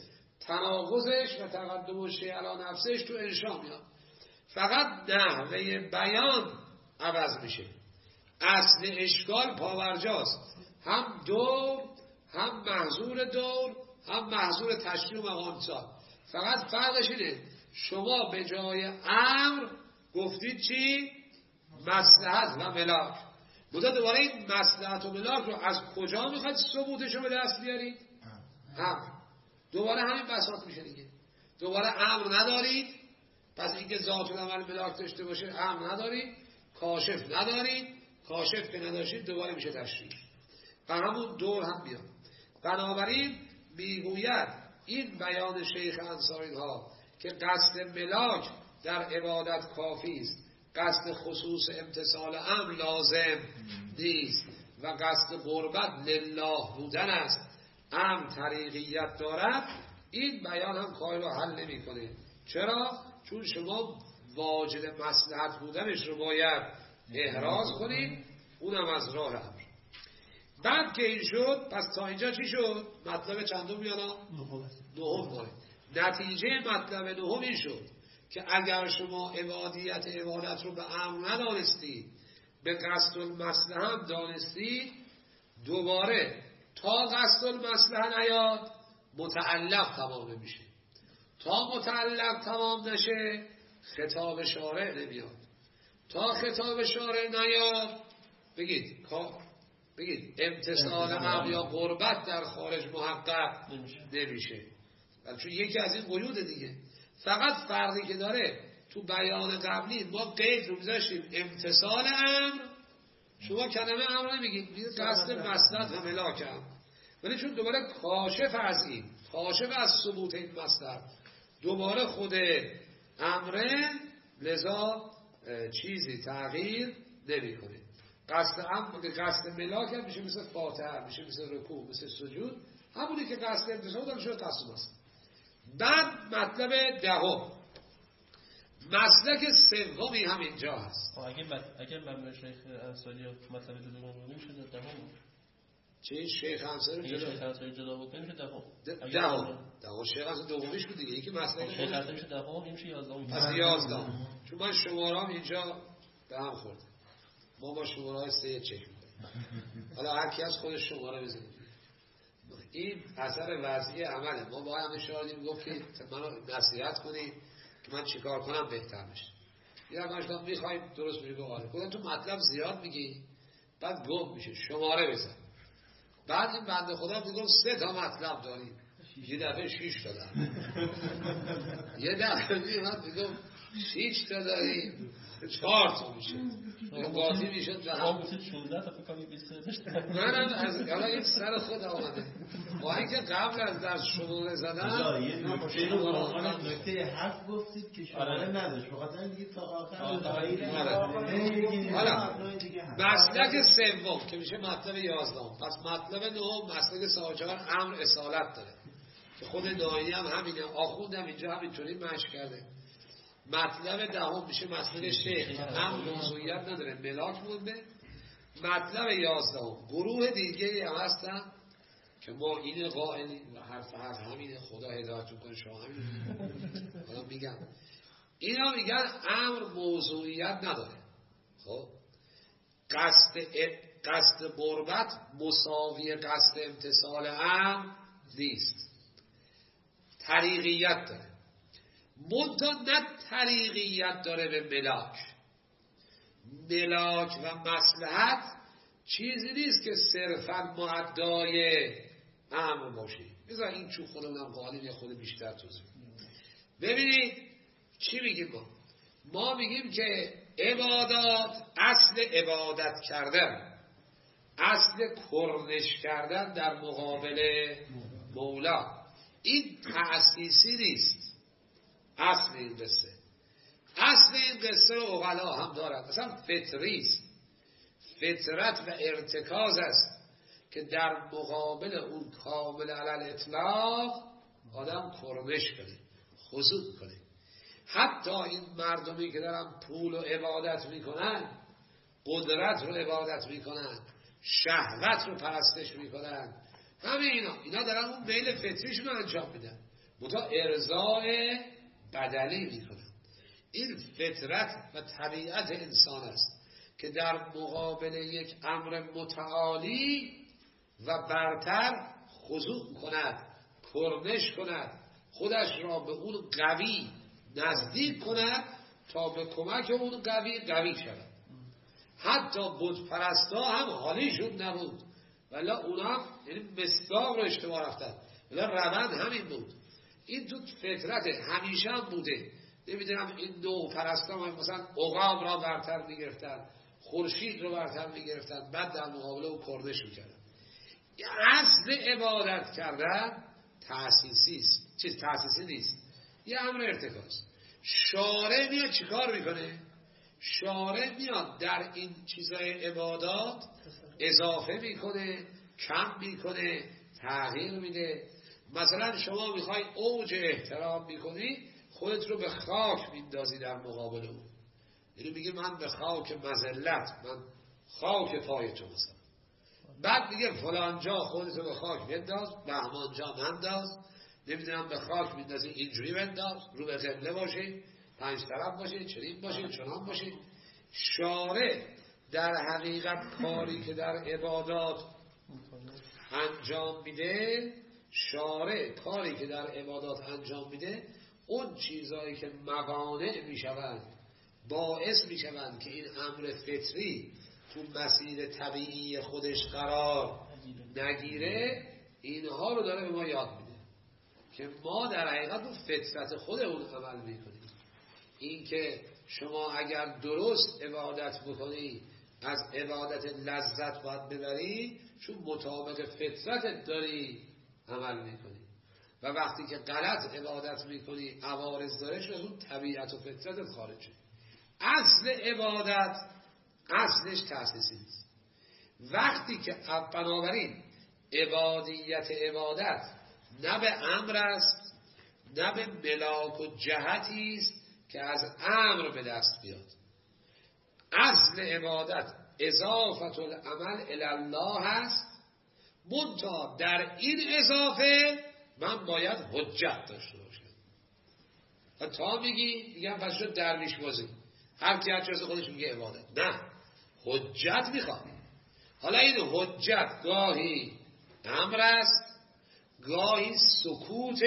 تناقضش و تقدم شیء علی نفسش تو انشاء میاد. فقط نحوه بیان عوض میشه. اصل اشکال پاورجاست، هم دور، هم محظور دور، هم محظور تشریع و مقام امتصال. فقط فرقش اینه شما به جای امر گفتید چی؟ مصلحت و ملاک. بوده دوباره این مصلحت و ملاک رو از کجا میخواید ثبوتش رو به دست بیارید؟ امر. دوباره همین بساط میشه دیگه. دوباره امر ندارید، پس اینکه ذات العمل ملاک داشته باشه امر ندارید، کاشف ندارید، کاشف که نداشتید دوباره میشه تشریع و همون دور هم بیاد. بنابراین میگوید این بیان شیخ انصاری ها که قصد ملاک در عبادت کافی است، قصد خصوص امتصال امر لازم نیست و قصد قربت لله بودن است، امر طریقیت دارد. این بیان هم کاری رو حل نمی کنه. چرا؟ چون شما واجد مصلحت بودنش رو باید احراز کنید، اونم از راه امر. بعد که این شد، پس تا اینجا چی شد؟ مطلب چندم بیانا؟ نهم. نتیجه مطلب نهم این شد که اگر شما عبادت رو به امر ندانستید، به قصد المصلحه هم دانستید، دوباره تا قصد المصلحه نیاد متعلق تمام نمیشه. تا متعلق تمام نشه خطاب شارع نمیاد. تا خطاب شارع نیاد بگید امتصال امر یا قربت در خارج محقق نمیشه. چون یکی از این قیود دیگه. فقط فرقی که داره تو بیان قبلی ما قید رو میذاشتیم امتصال امر، شما کلمه امر نمیگید، میگید قصد مصلحت و ملاک امر. ولی چون دوباره کاشف از این، کاشف از ثبوت این مصلحت دوباره خود امره، لذا چیزی تغییر نمیکنه. قصد ملاک هم میشه مثل فاتحه، میشه مثل رکوع، مثل سجود، همونی که قصد امتصال داره شده قصد است. بعد مطلب دهم، مسلک سومی هم اینجا هست. اگر من شیخ انصاری مطلب جدا بودیم شده دهم. چه شیخ انصاری جدا بود نمیشه دهم. دهم شیخ انصاری دومیش بود دیگه. یکی مسلک شیخ انصاری میشه دهم، این میشه 11. پس 11. چون من شماره‌ام اینجا به هم خورده. ما با شماره‌های 3 چک می‌کنیم. حالا هر کی از خودش شماره بزنه. این اثر وضعی عمله. ما با هم اشاره گفت که منو نصیحت کنید که من چیکار کنم بهتر بشه. یا مثلا می‌خواید درست میگه آره. گفتم تو مطلب زیاد میگی، بعد گم میشه. شماره بزن. بعد این بنده خدا میگم 3 تا مطلب داریم. یه دفعه 6 تا داریم. یه دفعه میگم 6 تا داریم. 4 تا میشه. قاطی میشد به هم. 16 تا فکر کنم 23 داشت. منم از حالا این سر خود آمده. با اینکه قبل از درس شماره زدن نکته حرف گفتید که شماره نداشت. فقط دیگه تا آخر حالا مسلک سوم که میشه مطلب 11. پس مطلب نهم مسلک ساجار امر اصالت داره که خود داینی هم همینه، آخوندم اینجا همینطوری مشق کرده. مطلب دهم میشه مسئله شیخ، هم موضوعیت نداره، ملاک مونده. مطلب 11 گروه دیگه هم هستن که ما این قائلیم و حرف همینه، خدا هدایتون کنه شما همین. حالا میگم اینا میگن امر موضوعیت نداره. خب قصد قربت مساوی قصد امتصال امر نیست، طریقیت داره. منتها نه طریقیت داره به ملاک و مصلحت چیزی نیست که صرفا معدای امر باشه. بذار این چون خودمونم قالیم یه خود بیشتر توضیح. ببینید چی میگیم ما میگیم که عبادات، اصل عبادت کردن، اصل کرنش کردن در مقابل مولا، این تأسیسی نیست. اصل این قصه، اصل این قصه عقلا هم دارد، اصلا فطری است، فطرت و ارتکاز است که در مقابل اون کامل علی الاطلاق آدم کرنش کنه، خضوع کنه. حتی این مردمی که دارن پول و عبادت میکنن، قدرت رو عبادت میکنن، شهوت رو پرستش میکنن، همه اینا دارن اون میل فطریشون رو انجام میدن، منتها ارضاء بدنی میکنن. این فطرت و طبیعت انسان است که در مقابل یک امر متعالی و برتر خضوع کند، کرنش کند، خودش را به اون قوی نزدیک کند تا به کمک اون قوی شود. حتی بت پرستا هم حالیشون نبود، ولی اونا هم یعنی مصداق رو اشتباه رفتن، ولی روند همین بود. این تو فطرت همیشه هم بوده. نمیدونم این دو پرستا هم مثلا عقاب را برتر میگرفتن، خورشید رو برتر میگرفتن، بعد در مقابله او کرنش میکردن. اصل عبادت کردن تأسیسی است، چیز تأسیسی نیست، یه امر ارتکاز. شارع میاد چیکار میکنه؟ شارع میاد در این چیزای عبادات اضافه میکنه، کم میکنه، تغییر میده. مثلا شما میخوای اوج احترام میکنی، خودت رو به خاک میندازی در مقابل اون، یعنی میگه من به خاک مذلت، من خاک پای تو مثلا. بعد میگه فلان جا خودت رو به خاک بنداز، بهمان جا منداز، نمیدونم به خاک میندازی اینجوری بنداز، رو به قبله باشه، 5 طرف باشه، چنین باشه، چنان باشه. شارع در حقیقت کاری که در عبادات انجام میده، شارع کاری که در عبادات انجام میده، اون چیزایی که موانع میشوند، باعث میشوند که این امر فطری تو مسیر طبیعی خودش قرار نگیره، اینها رو داره به ما یاد میده که ما در حقیقت رو فطرت خودمون عمل میکنیم. این که شما اگر درست عبادت بکنی، از عبادت لذت باید ببری، چون مطابق فطرتت داری عمل میکنی. و وقتی که غلط عبادت میکنی، عوارض داره، شد اون طبیعت و فطرتت خارج شد. اصل عبادت اصلش تأسیسی نیست. وقتی که بنابراین عبادیت عبادت نه به امر است، نه به ملاک و جهتی است که از امر به دست بیاد. اصل عبادت اضافت العمل الی الله است، منتها در این اضافه من باید حجت داشته باشم. و تا میگم پس شد درویش بازی، هر کی هر چیز خودش میگه عبادت. نه، حجت میخواد. حالا این حجت گاهی امر است، گاهی سکوت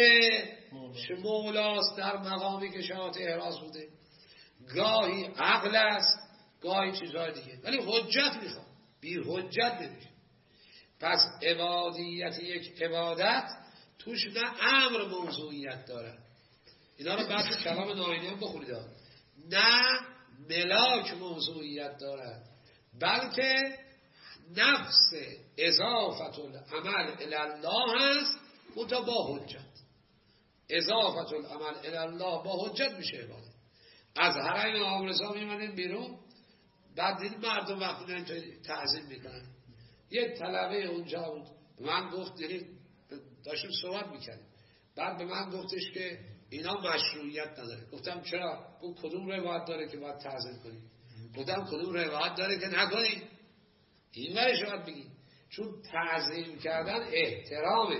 مولاست در مقامی که شاعت احراز بوده، گاهی عقل است، گاهی چیزهای دیگه، ولی حجت میخواد. بی حجت نمیشه. پس عبادیت یک عبادت توش نه امر موضوعیت داره، اینا رو بعد کلام ناینی هم بخونید، نه ملاک موضوعیت داره، بلکه نفس اضافت العمل الی الله هست، منتها با حجت. اضافت العمل الی الله با حجت میشه عبادت. از حرم آقا رضا میمونیم بیرون، بعد دیدیم مردم وقتی اینطوری تعظیم میکنن. یه طلبه اونجا بود، من گفت، داشتیم صحبت میکردیم، بعد به من گفتش که اینا مشروعیت نداره. گفتم چرا؟ گفت کدوم روایت داره که باید تعظیم کنی؟ گفتم کدوم روایت داره که نکنی؟ این ورش باید بگی، چون تعظیم کردن احترامه.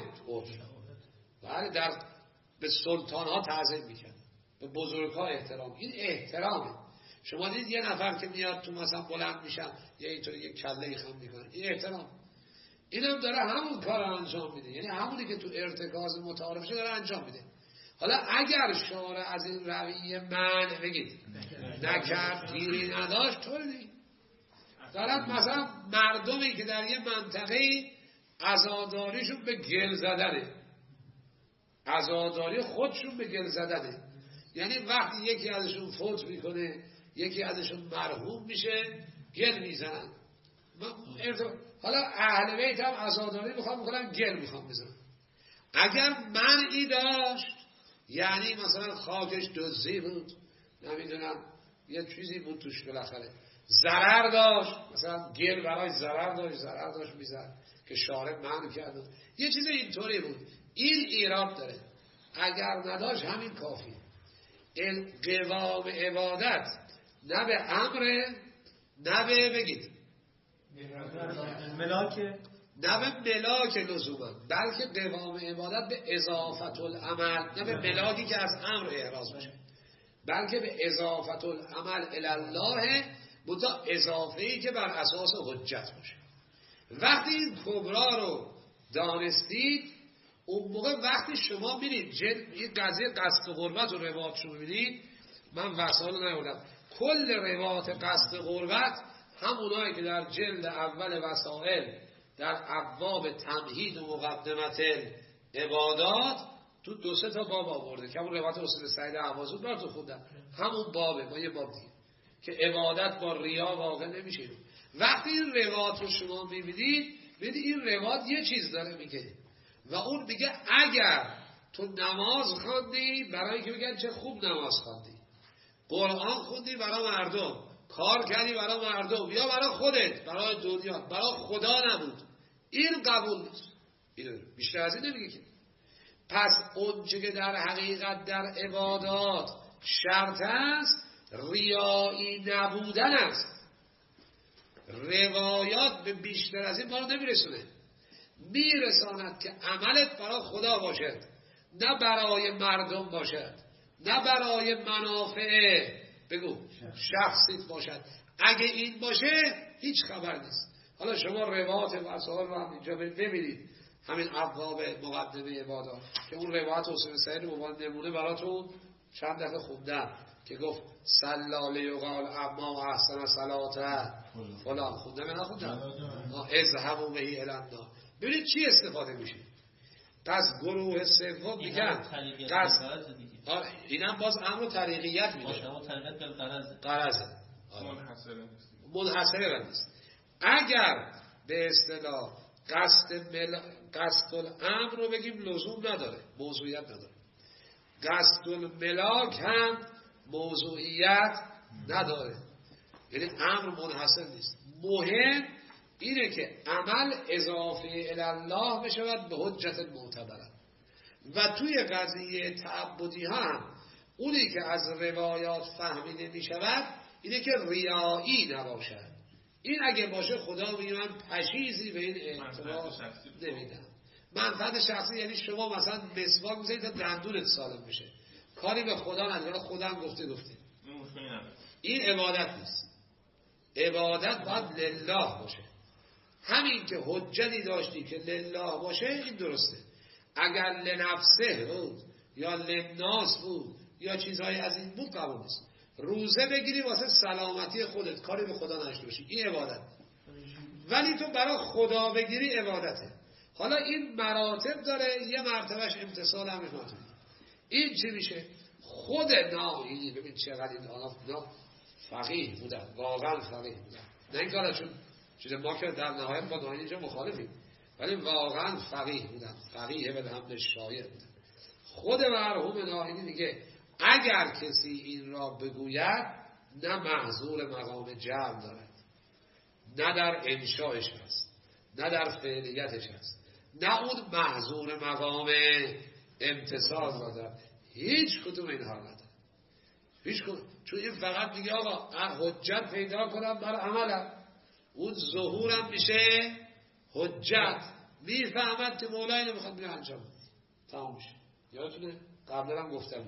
بله، به سلطان ها تعظیم میکرد، به بزرگ ها احترام، این احترامه. شما دید یه نفر که میاد تو مثلا بلند میشن یه اینطوری یک کله خم میکنه، این احترام. اینم داره همون کار انجام میده، یعنی همونی که تو ارتکاز متعارف شده داره انجام میده. حالا اگر شارع از این رویه منع بگید نکرد، گیری نداشت، طوری دارد مثلا مردمی که در یه منطقه عزاداریشون به گل زدنه، عزاداری خودشون به گل زدنه، یعنی وقتی یکی ازشون فوت میکنه، یکی ازشون مرحوم میشه، گل میزنن. حالا اهل بیت هم عزاداری میخوام بکنن، گل میخوام بزنن. اگر منعی داشت، یعنی مثلا خاکش دزدی بود، نمیدونم یه چیزی بود توش بالاخره، ضرر داشت، مثلا گل برای ضرر داشت میزد که شارع منع کرد، یه چیز اینطوری بود، این ایراد داره. اگر نداشت همین کافیه. قوام عبادت نه به امره، نه به بگید ملاکه، نه به ملاک لزوما، بلکه قوام عبادت به اضافت العمل، نه به ملاکی که از امر احراز بشه، بلکه به اضافت العمل الالله، بودا اضافه‌ای که بر اساس حجت باشه. وقتی این کبرا رو دانستید، اون موقع وقتی شما میرید یه قضیه قصد قربت و روایت شما میبینید، من وسائل نیاوردم، کل روایت قصد قربت همونایی که در جلد اول وسائل در ابواب تمهید و مقدمت عبادات تو 2-3 تا باب آورده که همون روایت اصول سعید احوازون براتون خوندم، همون بابه با یه باب دیگه که عبادت با ریا واقع نمیشه. وقتی این روایت رو شما میبینید، ببینید این روایت یه چیز داره میگه و اون میگه اگر تو نماز خواندی برای اینکه بگن چه خوب نماز خواندی، قرآن خوندی برای مردم، کار کردی برای مردم یا برای خودت، برای دنیا، برای خدا نبود، این قبول نیست. این بیشتر از این نمیگه که. پس اون چه که در حقیقت در عبادات شرط است، ریایی نبودن است. روایات به بیشتر از این ما رو نمیرسونه، میرساند که عملت برای خدا باشد، نه برای مردم باشد، نه برای منافع بگو شخصیت باشد. اگه این باشه هیچ خبر نیست. حالا شما روایات وسائل رو هم اینجا ببینید، همین ابواب مقدمه عبادات که اون روایت حسین سعید مبان نمونه براتون چند دفعه خوندم که گفت سلاله یقال اما احسن صلاته فلان، خوندم یا نخوندم؟ اذهبوا بهی الی النار. ببینید چی استفاده میشه. پس گروه سوم میگن اینم باز امر طریقیت میده، قرضه منحصره نیست. اگر به اصطلاح قصد الامر رو بگیم لزوم نداره، موضوعیت نداره. قصد الملاک هم موضوعیت نداره، یعنی امر منحصر نیست. مهم اینه که عمل اضافه الله بشود به حجت معتبره. و توی قضیه تعبدی هم اونی که از روایات فهمیده می شود اینه که ریایی نباشد. این اگه باشه خدا میگه من پشیزی به این اعتراض نمیدم. منفعت شخصی یعنی شما مثلا مسواک میزنید تا دندونت سالم بشه، کاری به خدا نداره، خدا هم گفته این عبادت نیست. عبادت باید لله باشه. همین که حجتی داشتی که لله باشه این درسته. اگر لنفسه بود یا لناس بود یا چیزهای از این بود قبول نیست. روزه بگیری واسه سلامتی خودت، کاری به خدا نشته باشی، این عبادت. ولی تو برای خدا بگیری عبادته. حالا این مراتب داره، یه مرتبهش امتصال امر مرتبه. این چی میشه؟ خود ناهی. ببین چقدر این آنها فقیه بودن، واقعا فقیه بودن، نه این کارشون چیز ما که در نهایت با ناهی اینجا مخالفیم، ولی واقعا فقیه بودن، فقیه به حمد شایر بودن. خود مرحوم ناهینی میگه اگر کسی این را بگوید نه محظور مقام جمع دارد، نه در انشایش هست، نه در فعلیتش هست، نه اون محظور مقام امتصال را دارد، هیچ کدوم اینها ندارد. هیچ کدوم. چون این فقط میگه آقا حجت پیدا کنم بر عملم، اون ظهورم میشه حجت، میفهمد که مولای نمیخواد بینه انجام تمام میشه. یادتونه قبلا هم گفتم.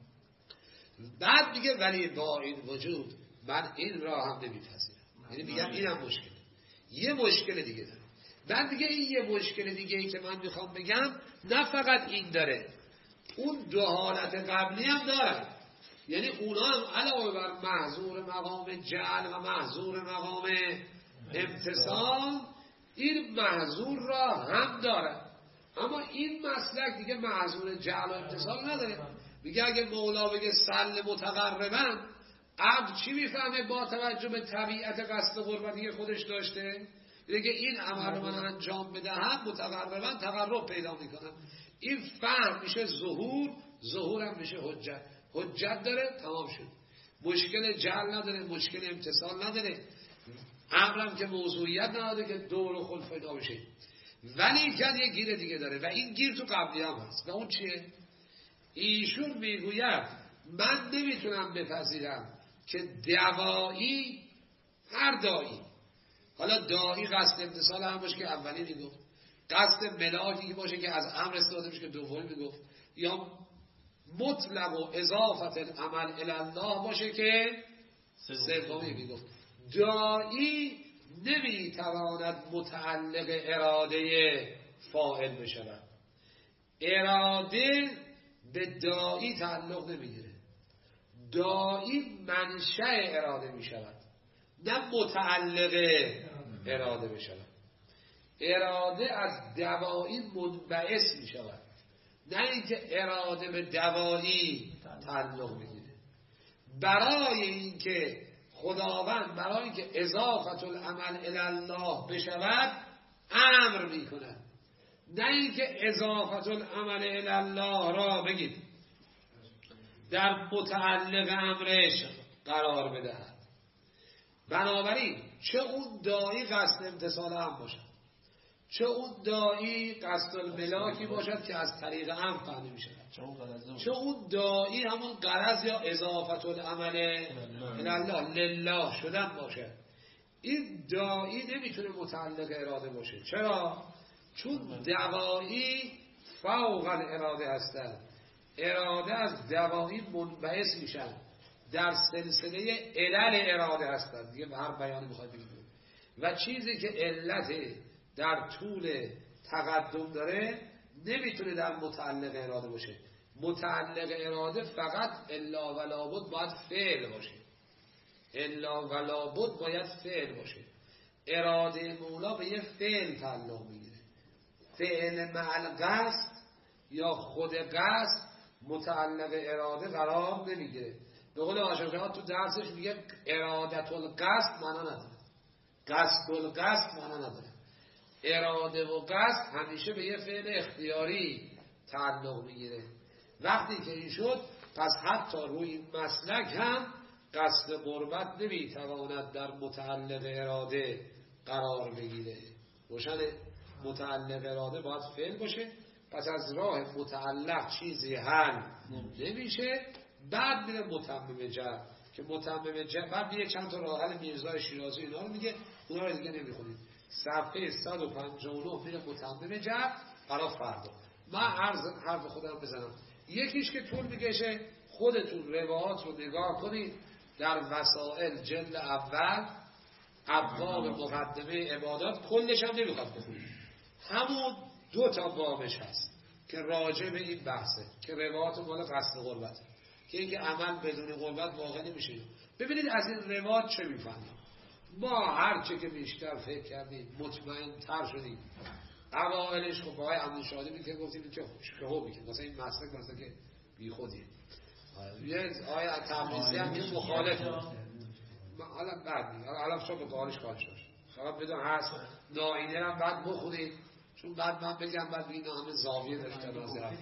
بعد میگه ولی با این وجود من این را هم نمیپذیرم. یعنی میگم اینم مشکله. یه مشکل دیگه داره. بعد میگه این یه مشکل دیگه ای که من میخوام بگم نه فقط این داره، اون دو حالت قبلی هم داره. یعنی اونا هم علاوه بر محظور مقام جعل و محظور مقام امتصال این محظور را هم داره. اما این مسلک دیگه محظور جعل و امتصال نداره. میگه اگه مولا بگه سل متقربا، عبد چی میفهمه با توجه به طبیعت قصد قربتی که خودش داشته؟ میگه این عمل رو من انجام بدهم متقربا تقرب پیدا میکنم. این فهم میشه ظهور هم میشه حجت داره، تمام شد. مشکل جعل نداره، مشکل امتصال نداره، امرم که موضوعیت نداره که دور و خلف پیدا بشه. ولی که یه گیر دیگه داره و این گیر تو قبلی هم هست و اون چیه؟ ایشون میگوید من نمیتونم بپذیرم که دوایی، هر دایی، حالا دایی قصد امتصال هم باشه که اولی میگفت، قصد ملاکی که باشه که از امر استفاده میشه که دومی میگفت، یا مطلق و اضافت العمل الی الله باشه که سومی میگفت. دایی نمیتواند متعلق اراده فاعل بشود. اراده به دایی تعلق نمیگیره. دایی منشأ اراده میشود، نه متعلق اراده بشود. اراده از دوایی منبعث میشود، نه اینکه اراده به دوایی تعلق بگیره. برای اینکه خداوند، برای اینکه اضافت العمل الی الله بشود امر میکنه، نه اینکه اضافت العمل الی الله را بگید در متعلق امرش قرار بدهد. بنابراین چه اون دایی قصد امتصال هم باشد، چه اون دایی قصد الملاکی باشد که از طریق امر فهمی میشه، چه اون دایی همون غرض یا اضافت العمل الی الله لله شدن باشه، این دایی نمیتونه متعلق اراده باشه. چرا؟ چون دوایی فوق اراده هستن. اراده از دوایی منبعث میشن، در سلسله علل اراده هستن دیگه، به هر بیانی میخواد بگید. و چیزی که علت در طول تقدم داره نمیتونه در متعلق اراده باشه. متعلق اراده فقط الا و لابد باید فعل باشه، الا و لابد باید فعل باشه. اراده مولا به یه فعل تعلق میگیره. فعل مع القصد یا خود قصد متعلق اراده قرار نمیگیره. به قول آشوقات تو درسش میگه ارادت القصد معنا نداره، قصد القصد معنا نداره. اراده و قصد همیشه به یه فعل اختیاری تعلق میگیره. وقتی که این شد، پس حتی روی این مسلک هم قصد قربت نمیتواند در متعلق اراده قرار بگیره. روشنه؟ متعلق اراده باید فعل باشه، پس از راه متعلق چیزی حل نمیشه. بعد میره متمم جر، که متمم جر بعد میره چند تا راه حل میرزای شیرازی اینا رو میگه، اونا رو دیگه نمیخونید. صفحه 159 میره متمم جر برای فردا. من حرف خودم بزنم، یکیش که طول میکشه، خودتون روایات رو نگاه کنید در وسائل جلد اول ابواب مقدمه عبادات، کلش هم نمیخواد بخونید، همون 2 تا بابش هست که راجع به این بحثه که روایات مال قصد قربت، که اینکه عمل بدون قربت واقع نمیشه. ببینید از این روایات چه میفهمیم. ما هرچه که بیشتر فکر کردیم مطمئن تر شدیم. اوائلش خب باهای امن شاهدی میگه گفتیم که شهو میگه مثلا این مسلک مثلا که بی خودیه. یه آیه تبریزی هم که مخالف حالا بعد میگه، حالا شما به قالش کارش باشه، فقط بدون هست ناینه هم بعد بخونید، چون بعد من بگم بعد بگید همه زاویه داشته ناظر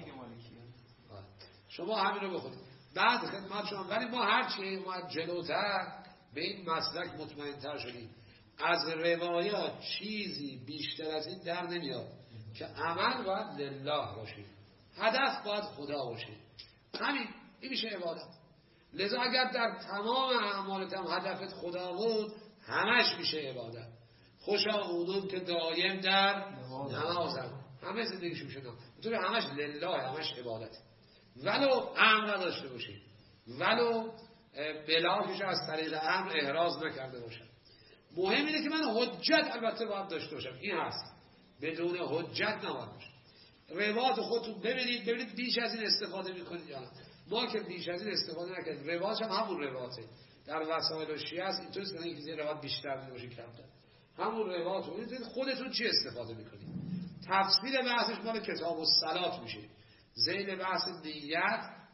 شما همین رو بخونید بعد خدمت شما. ولی ما هرچی اومد جلوتر به این مسلک مطمئن‌تر شدیم. از روایات چیزی بیشتر از این در نمیاد که عمل باید لله باشه، هدف باید خدا باشه. همین این میشه عبادت. لذا اگر در تمام اعمالت هم هدفت خدا بود، همش میشه عبادت. خوشا اونون که دایم در نمازن، همه زندگیش میشه تو همش لله، همش عبادت. ولو امر نداشته باشه، ولو بلاکش از طریق امر احراز نکرده باشه. مهم اینه که من حجت البته باید داشته باشم، این هست. بدون حجت نباید باشه. روایات خودتون ببینید بیش از این استفاده میکنید یا نه. ما که بیش از این استفاده نکردیم. روایات هم همون روایاته در وسائل شیعه است، اینطوریه که اینکه روایات بیشتر باشه کمتر. همون روایات رو خودتون چی استفاده میکنید. تفصیل بحثش مال کتاب الصلات میشه. ذیل بحث نیت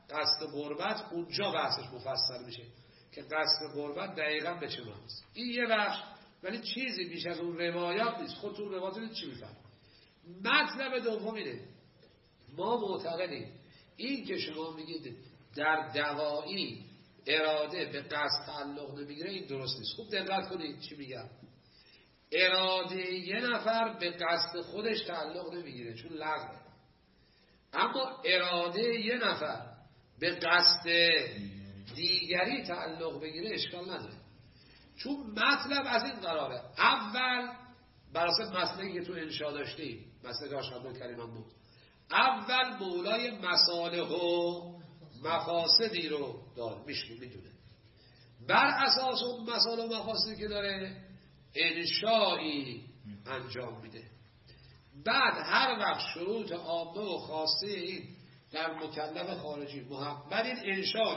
قصد قربت اونجا بحثش مفصل میشه که قصد قربت دقیقاً به چه معناست. این یه بخش، ولی چیزی بیش از اون روایات نیست. خودتون روایات چی میفهمید؟ مطلب دوم اینه، ما معتقدیم این که شما میگید در دوایی اراده به قصد تعلق نمیگیره، این درست نیست. خوب دقت کنید چی میگم. اراده یه نفر به قصد خودش تعلق نمیگیره چون لغوه، اما اراده یه نفر به قصد دیگری تعلق بگیره اشکال نداره، چون مطلب از این قراره. اول براسه مسئله که تو انشاء داشتیم، مسئله که آشهد کریمان بود، اول مولای مصالح و مفاسدی رو داره میدونه، بر اساس اون مصالح و مفاسدی که داره انشایی انجام میده. بعد هر وقت شروط عامه و خاصه این در مکلف خارجی بعد این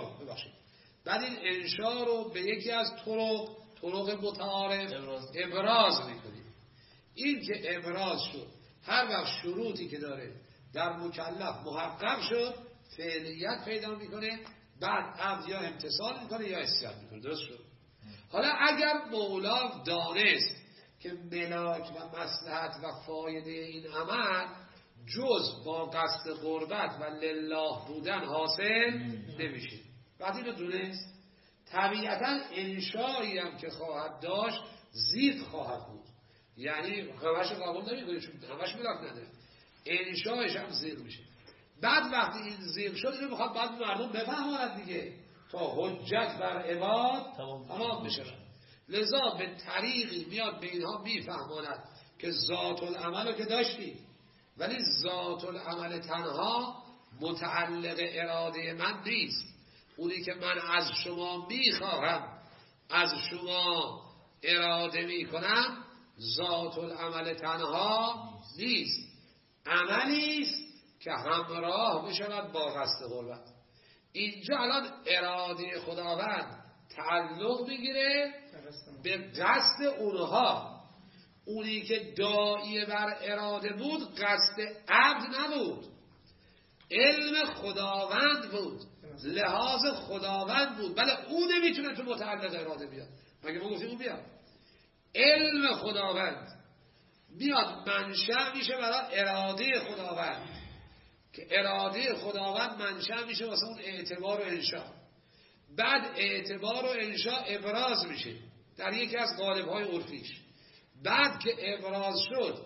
انشا رو به یکی از طرق متعارف ابراز میکنیم. این که ابراز شد، هر وقت شروطی که داره در مکلف محقق شد، فعلیت پیدا میکنه، بعد عبد یا امتثال میکنه یا عصیان میکنه. درست شد؟ حالا اگر مولا دانست که ملاک و مصلحت و فایده این عمل جز با قصد قربت و لله بودن حاصل نمیشه، وقتی اینو دونست طبیعتا انشایی هم که خواهد داشت زید خواهد بود، یعنی همش قبول نمیکنه چون همش ملاک نداره، انشایش هم زید میشه. بعد وقتی این زید شد اینو میخواد بعد مردم بفهماند دیگه تا حجت بر عباد تمام بشه. لذا به طریقی میاد به اینها میفهماند که ذات العمل رو که داشتی، ولی ذات العمل تنها متعلق اراده من نیست. اونی که من از شما میخواهم، از شما اراده میکنم، ذات العمل تنها نیست، عملی است که همراه بشود با قصد قربت. اینجا الان اراده خداوند تعلق میگیره به قصد اونها. اونی که داعیه بر اراده بود قصد عبد نبود، علم خداوند بود، لحاظ خداوند بود. بله اون نمیتونه تو متعلق اراده بیاد، مگه ما گفتیم اون بیاد؟ علم خداوند بیاد منشأ میشه برای اراده خداوند، که اراده خداوند منشأ میشه واسه اون اعتبار و انشاء. بعد اعتبار و انشاء ابراز میشه در یکی از قالب‌های عرفیش. بعد که ابراز شد،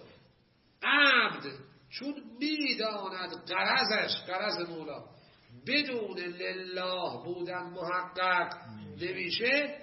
عبد چون میداند غرض مولا بدون لله بودن محقق نمیشه،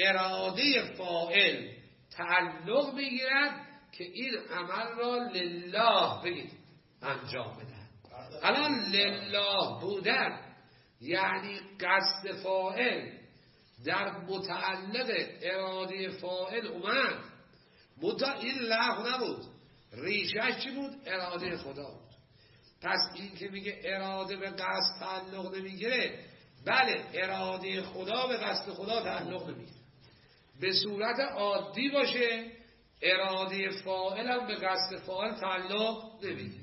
اراده فاعل تعلق میگیرد که این عمل را لله بگید انجام بده. الان لله بودن یعنی قصد فاعل در متعلق اراده فاعل اومد، منتها این لغو نبود، ریشش چی بود؟ اراده خدا بود. پس این که میگه اراده به قصد تعلق نمیگیره، بله اراده خدا به قصد خدا تعلق نمیگیره. به صورت عادی باشه اراده فاعل هم به قصد فاعل تعلق نمیگیره.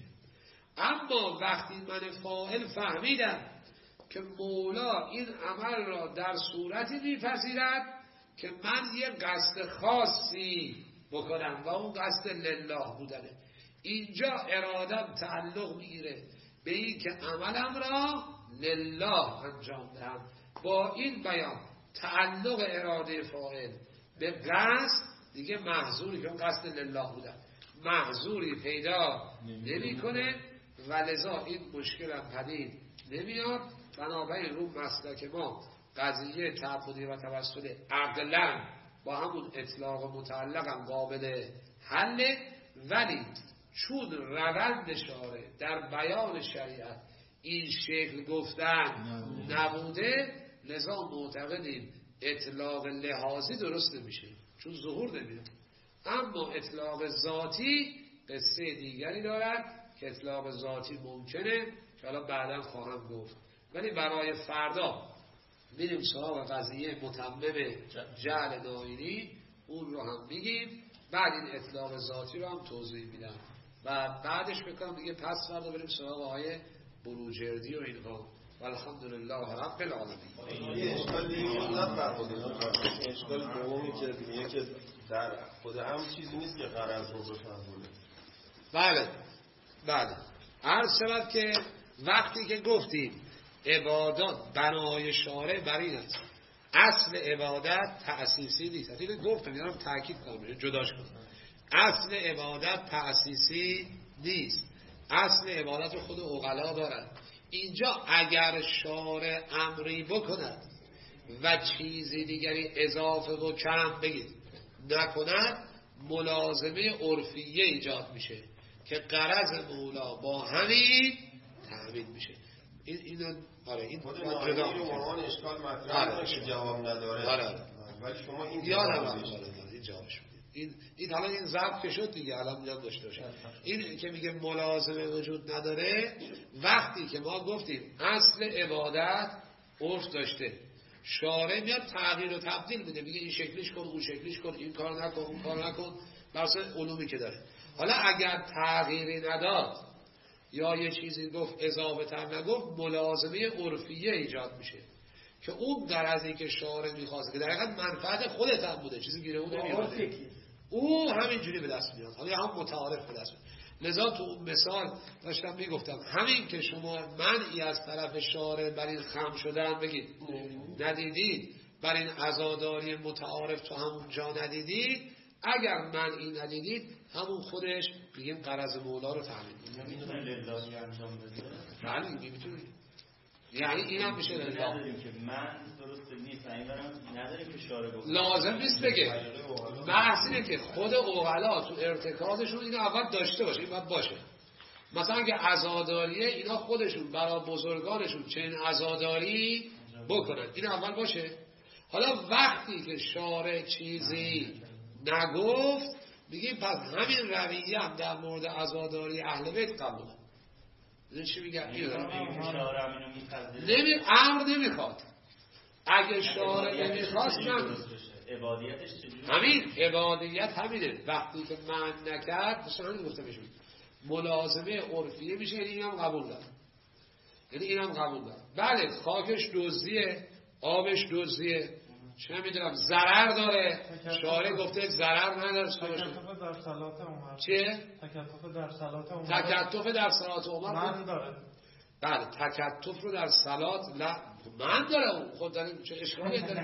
اما وقتی من فاعل فهمیدم که مولا این عمل را در صورتی میپذیرد که من یه قصد خاصی بکنم و اون قصد لله بودنه، اینجا ارادم تعلق میگیره به این که عملم را لله انجام دهم. با این بیان تعلق اراده فاعل به قصد دیگه محظوری که اون قصد لله بودن محظوری پیدا نمی کنه و لذا این مشکل هم پدید نمیاد. بنابراین رو مسلک ما قضیه تعبدی و توسل عقلا با همون اطلاق متعلق هم قابل حله، ولی چون روند شارع در بیان شریعت این شکل گفتن نبوده، لذا معتقدیم اطلاق لحاظی درست نمیشه چون ظهور نمیاد. اما اطلاق ذاتی قصه دیگری دارد که اطلاق ذاتی ممکنه که حالا بعدا خواهم گفت، ولی برای فردا میریم سراغ قضیه متمم جعل ناینی، اون رو هم میگیم، بعد این اطلاق ذاتی رو هم توضیح میدم و بعدش بکنم دیگه پس فردا بریم سراغ آیه بروجردی و اینها. والحمدلله رب العالمین. یه اشکال دیگه نفرمودید. اشکال دومی که میگه که در خود هم چیزی نیست که غرض رو بفهمونه. بله عرض شود که وقتی که گفتیم عبادات بنای شارع بر این است اصل عبادت تأسیسی نیست. اینو گفتم یادم تاکید کنم جداش کنم. اصل عبادت تأسیسی نیست. اصل عبادت رو خود عقلا دارن. اینجا اگر شارع امری بکند و چیزی دیگری اضافه و کم بگید نکند ملازمه عرفیه ایجاد میشه که غرض مولا با همین تأمین میشه. این خود جدا مامان اشکال مطرح که جواب نداره. ولی شما این یادم این جوابش این حالا این ضبط که شد دیگه الان میاد داشته باشه. این که میگه ملازمه وجود نداره وقتی که ما گفتیم اصل عبادت عرف داشته شارع میاد تغییر و تبدیل میده میگه این شکلیش کن اون شکلیش کن این کار نکن اون کار نکن بس علومی که داره. حالا اگر تغییری نداد یا یه چیزی گفت اضافه تر نگفت ملازمه عرفیه ایجاد میشه که اون غرضی که شارع میخواست که در حقیقت منفعت خودت هم بوده چیزی گیره اون نمیاد او همینجوری به دست میاد. حالا هم متعارف به دست میاد. لذا تو اون مثال داشتم میگفتم همین که شما منعی از طرف شارع بر این خم شدن بگید ندیدید بر این عزاداری متعارف تو همون جا ندیدید اگر منعی ندیدید همون خودش بگیم غرض مولا رو تامین میتونه لله انجام بده. بله میتونید یعنی این هم میشه لله نداریم که من درست نیست این نداریم که شارع گفت لازم نیست بگه. بحث اینه که خود عقلا تو ارتکازشون اینو اول داشته باشه این باید باشه. مثلا اگه عزاداریه اینا خودشون برای بزرگانشون چنین عزاداری بکنن این اول باشه. حالا وقتی که شارع چیزی نگفت میگیم پس همین رویه هم در مورد عزاداری اهل بیت قبوله. این چی میگم؟ امر نمیخواد. اگه شارع نمیخواست عبادیتش همین عبادیت همینه. وقتی که من نکرد مثلا همین گفته بشون ملازمه عرفیه میشه یعنی اینم قبول دارم. بله خاکش دزدیه آبش دزدیه چه میدونم ضرر داره شارع گفته ضرر نداره. تکتف در صلات عمر چیه؟ تکتف در صلات عمر من داره. بله تکتف رو در صلات من داره خود داریم چه اشکالی داره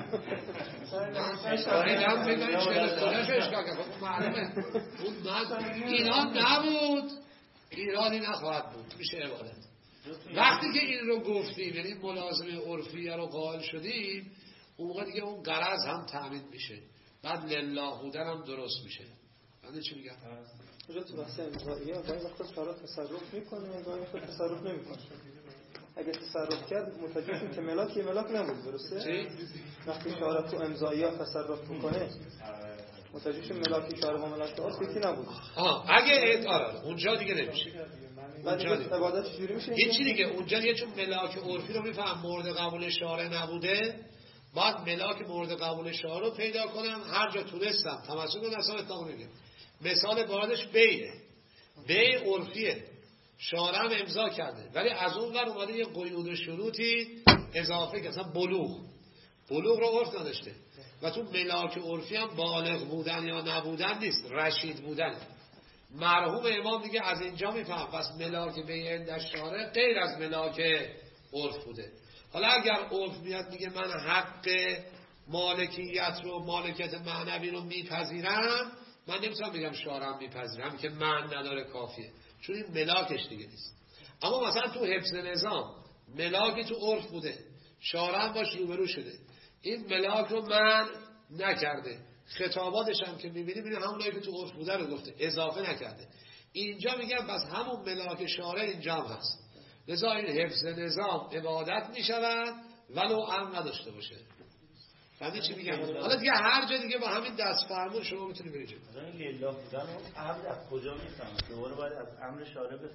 اشکالی دارم بگم چه کجاش اشکال کرد خب معلومه اینا نبود ایرانی نخواهد بود میشه عبادت. وقتی که این رو گفتیم یعنی ملازمه عرفیه رو قائل شدیم اون موقع دیگه اون غرض هم تامین میشه بعد لله بودن هم درست میشه. بنده چی میگم؟ اونجا تو بحث امضاییه گاهی وقتا شارع تصرف میکنه گاهی وقتا تصرف نمیکنه. اگه تصرف کرد متوجه شد که ملاک نبود درسته؟ چی؟ وقتی شارع تو امضاییه تصرف میکنه متوجه شد ملاکی شارع و ملاک درست یکی نبود. اگه اونجا دیگه نمیشه. بعد عبادت چجوری میشه؟ هیچی دیگه اونجا دیگه چون ملاک عرفی رو میفهم مورد قبول شارع نبوده بعد ملاک مورد قبول شارع رو پیدا کنم هر جا تونستم تمسک کنم اصلا اطلاق میگم. مثال باردش بیع عرفیه شارع هم امضا کرده ولی از اون ور اومده یه قیود و شروطی اضافه کرده مثلا بلوغ رو عرف نداشته و تو ملاک عرفی هم بالغ بودن یا نبودن نیست رشید بودن. مرحوم امام دیگه از اینجا میفهم پس ملاک بیع در شارع غیر از ملاک عرف بوده. حالا اگر عرف میاد میگه من حق مالکیت رو مالکیت معنوی رو میپذیرم من نمیتونم بگم شارع میپذیرم که من نداره کافیه چون این ملاکش دیگه نیست. اما مثلا تو حفظ نظام ملاکی تو عرف بوده شارع باش روبرو شده این ملاک رو من نکرده خطاباتش هم که میبینیم این همونایی که تو عرف بوده رو گفته اضافه نکرده. اینجا میگم پس همون ملاک شارع اینجا هم هست. لذا این حفظ نظام عبادت میشود ولو امر نداشته باشه. فهمید چی میگم؟ حالا دیگه هر جا دیگه با همین دست فرمون شما میتونید برید. این لله بودن و امر از کجا میفهمید؟ دوباره باید از امر شارع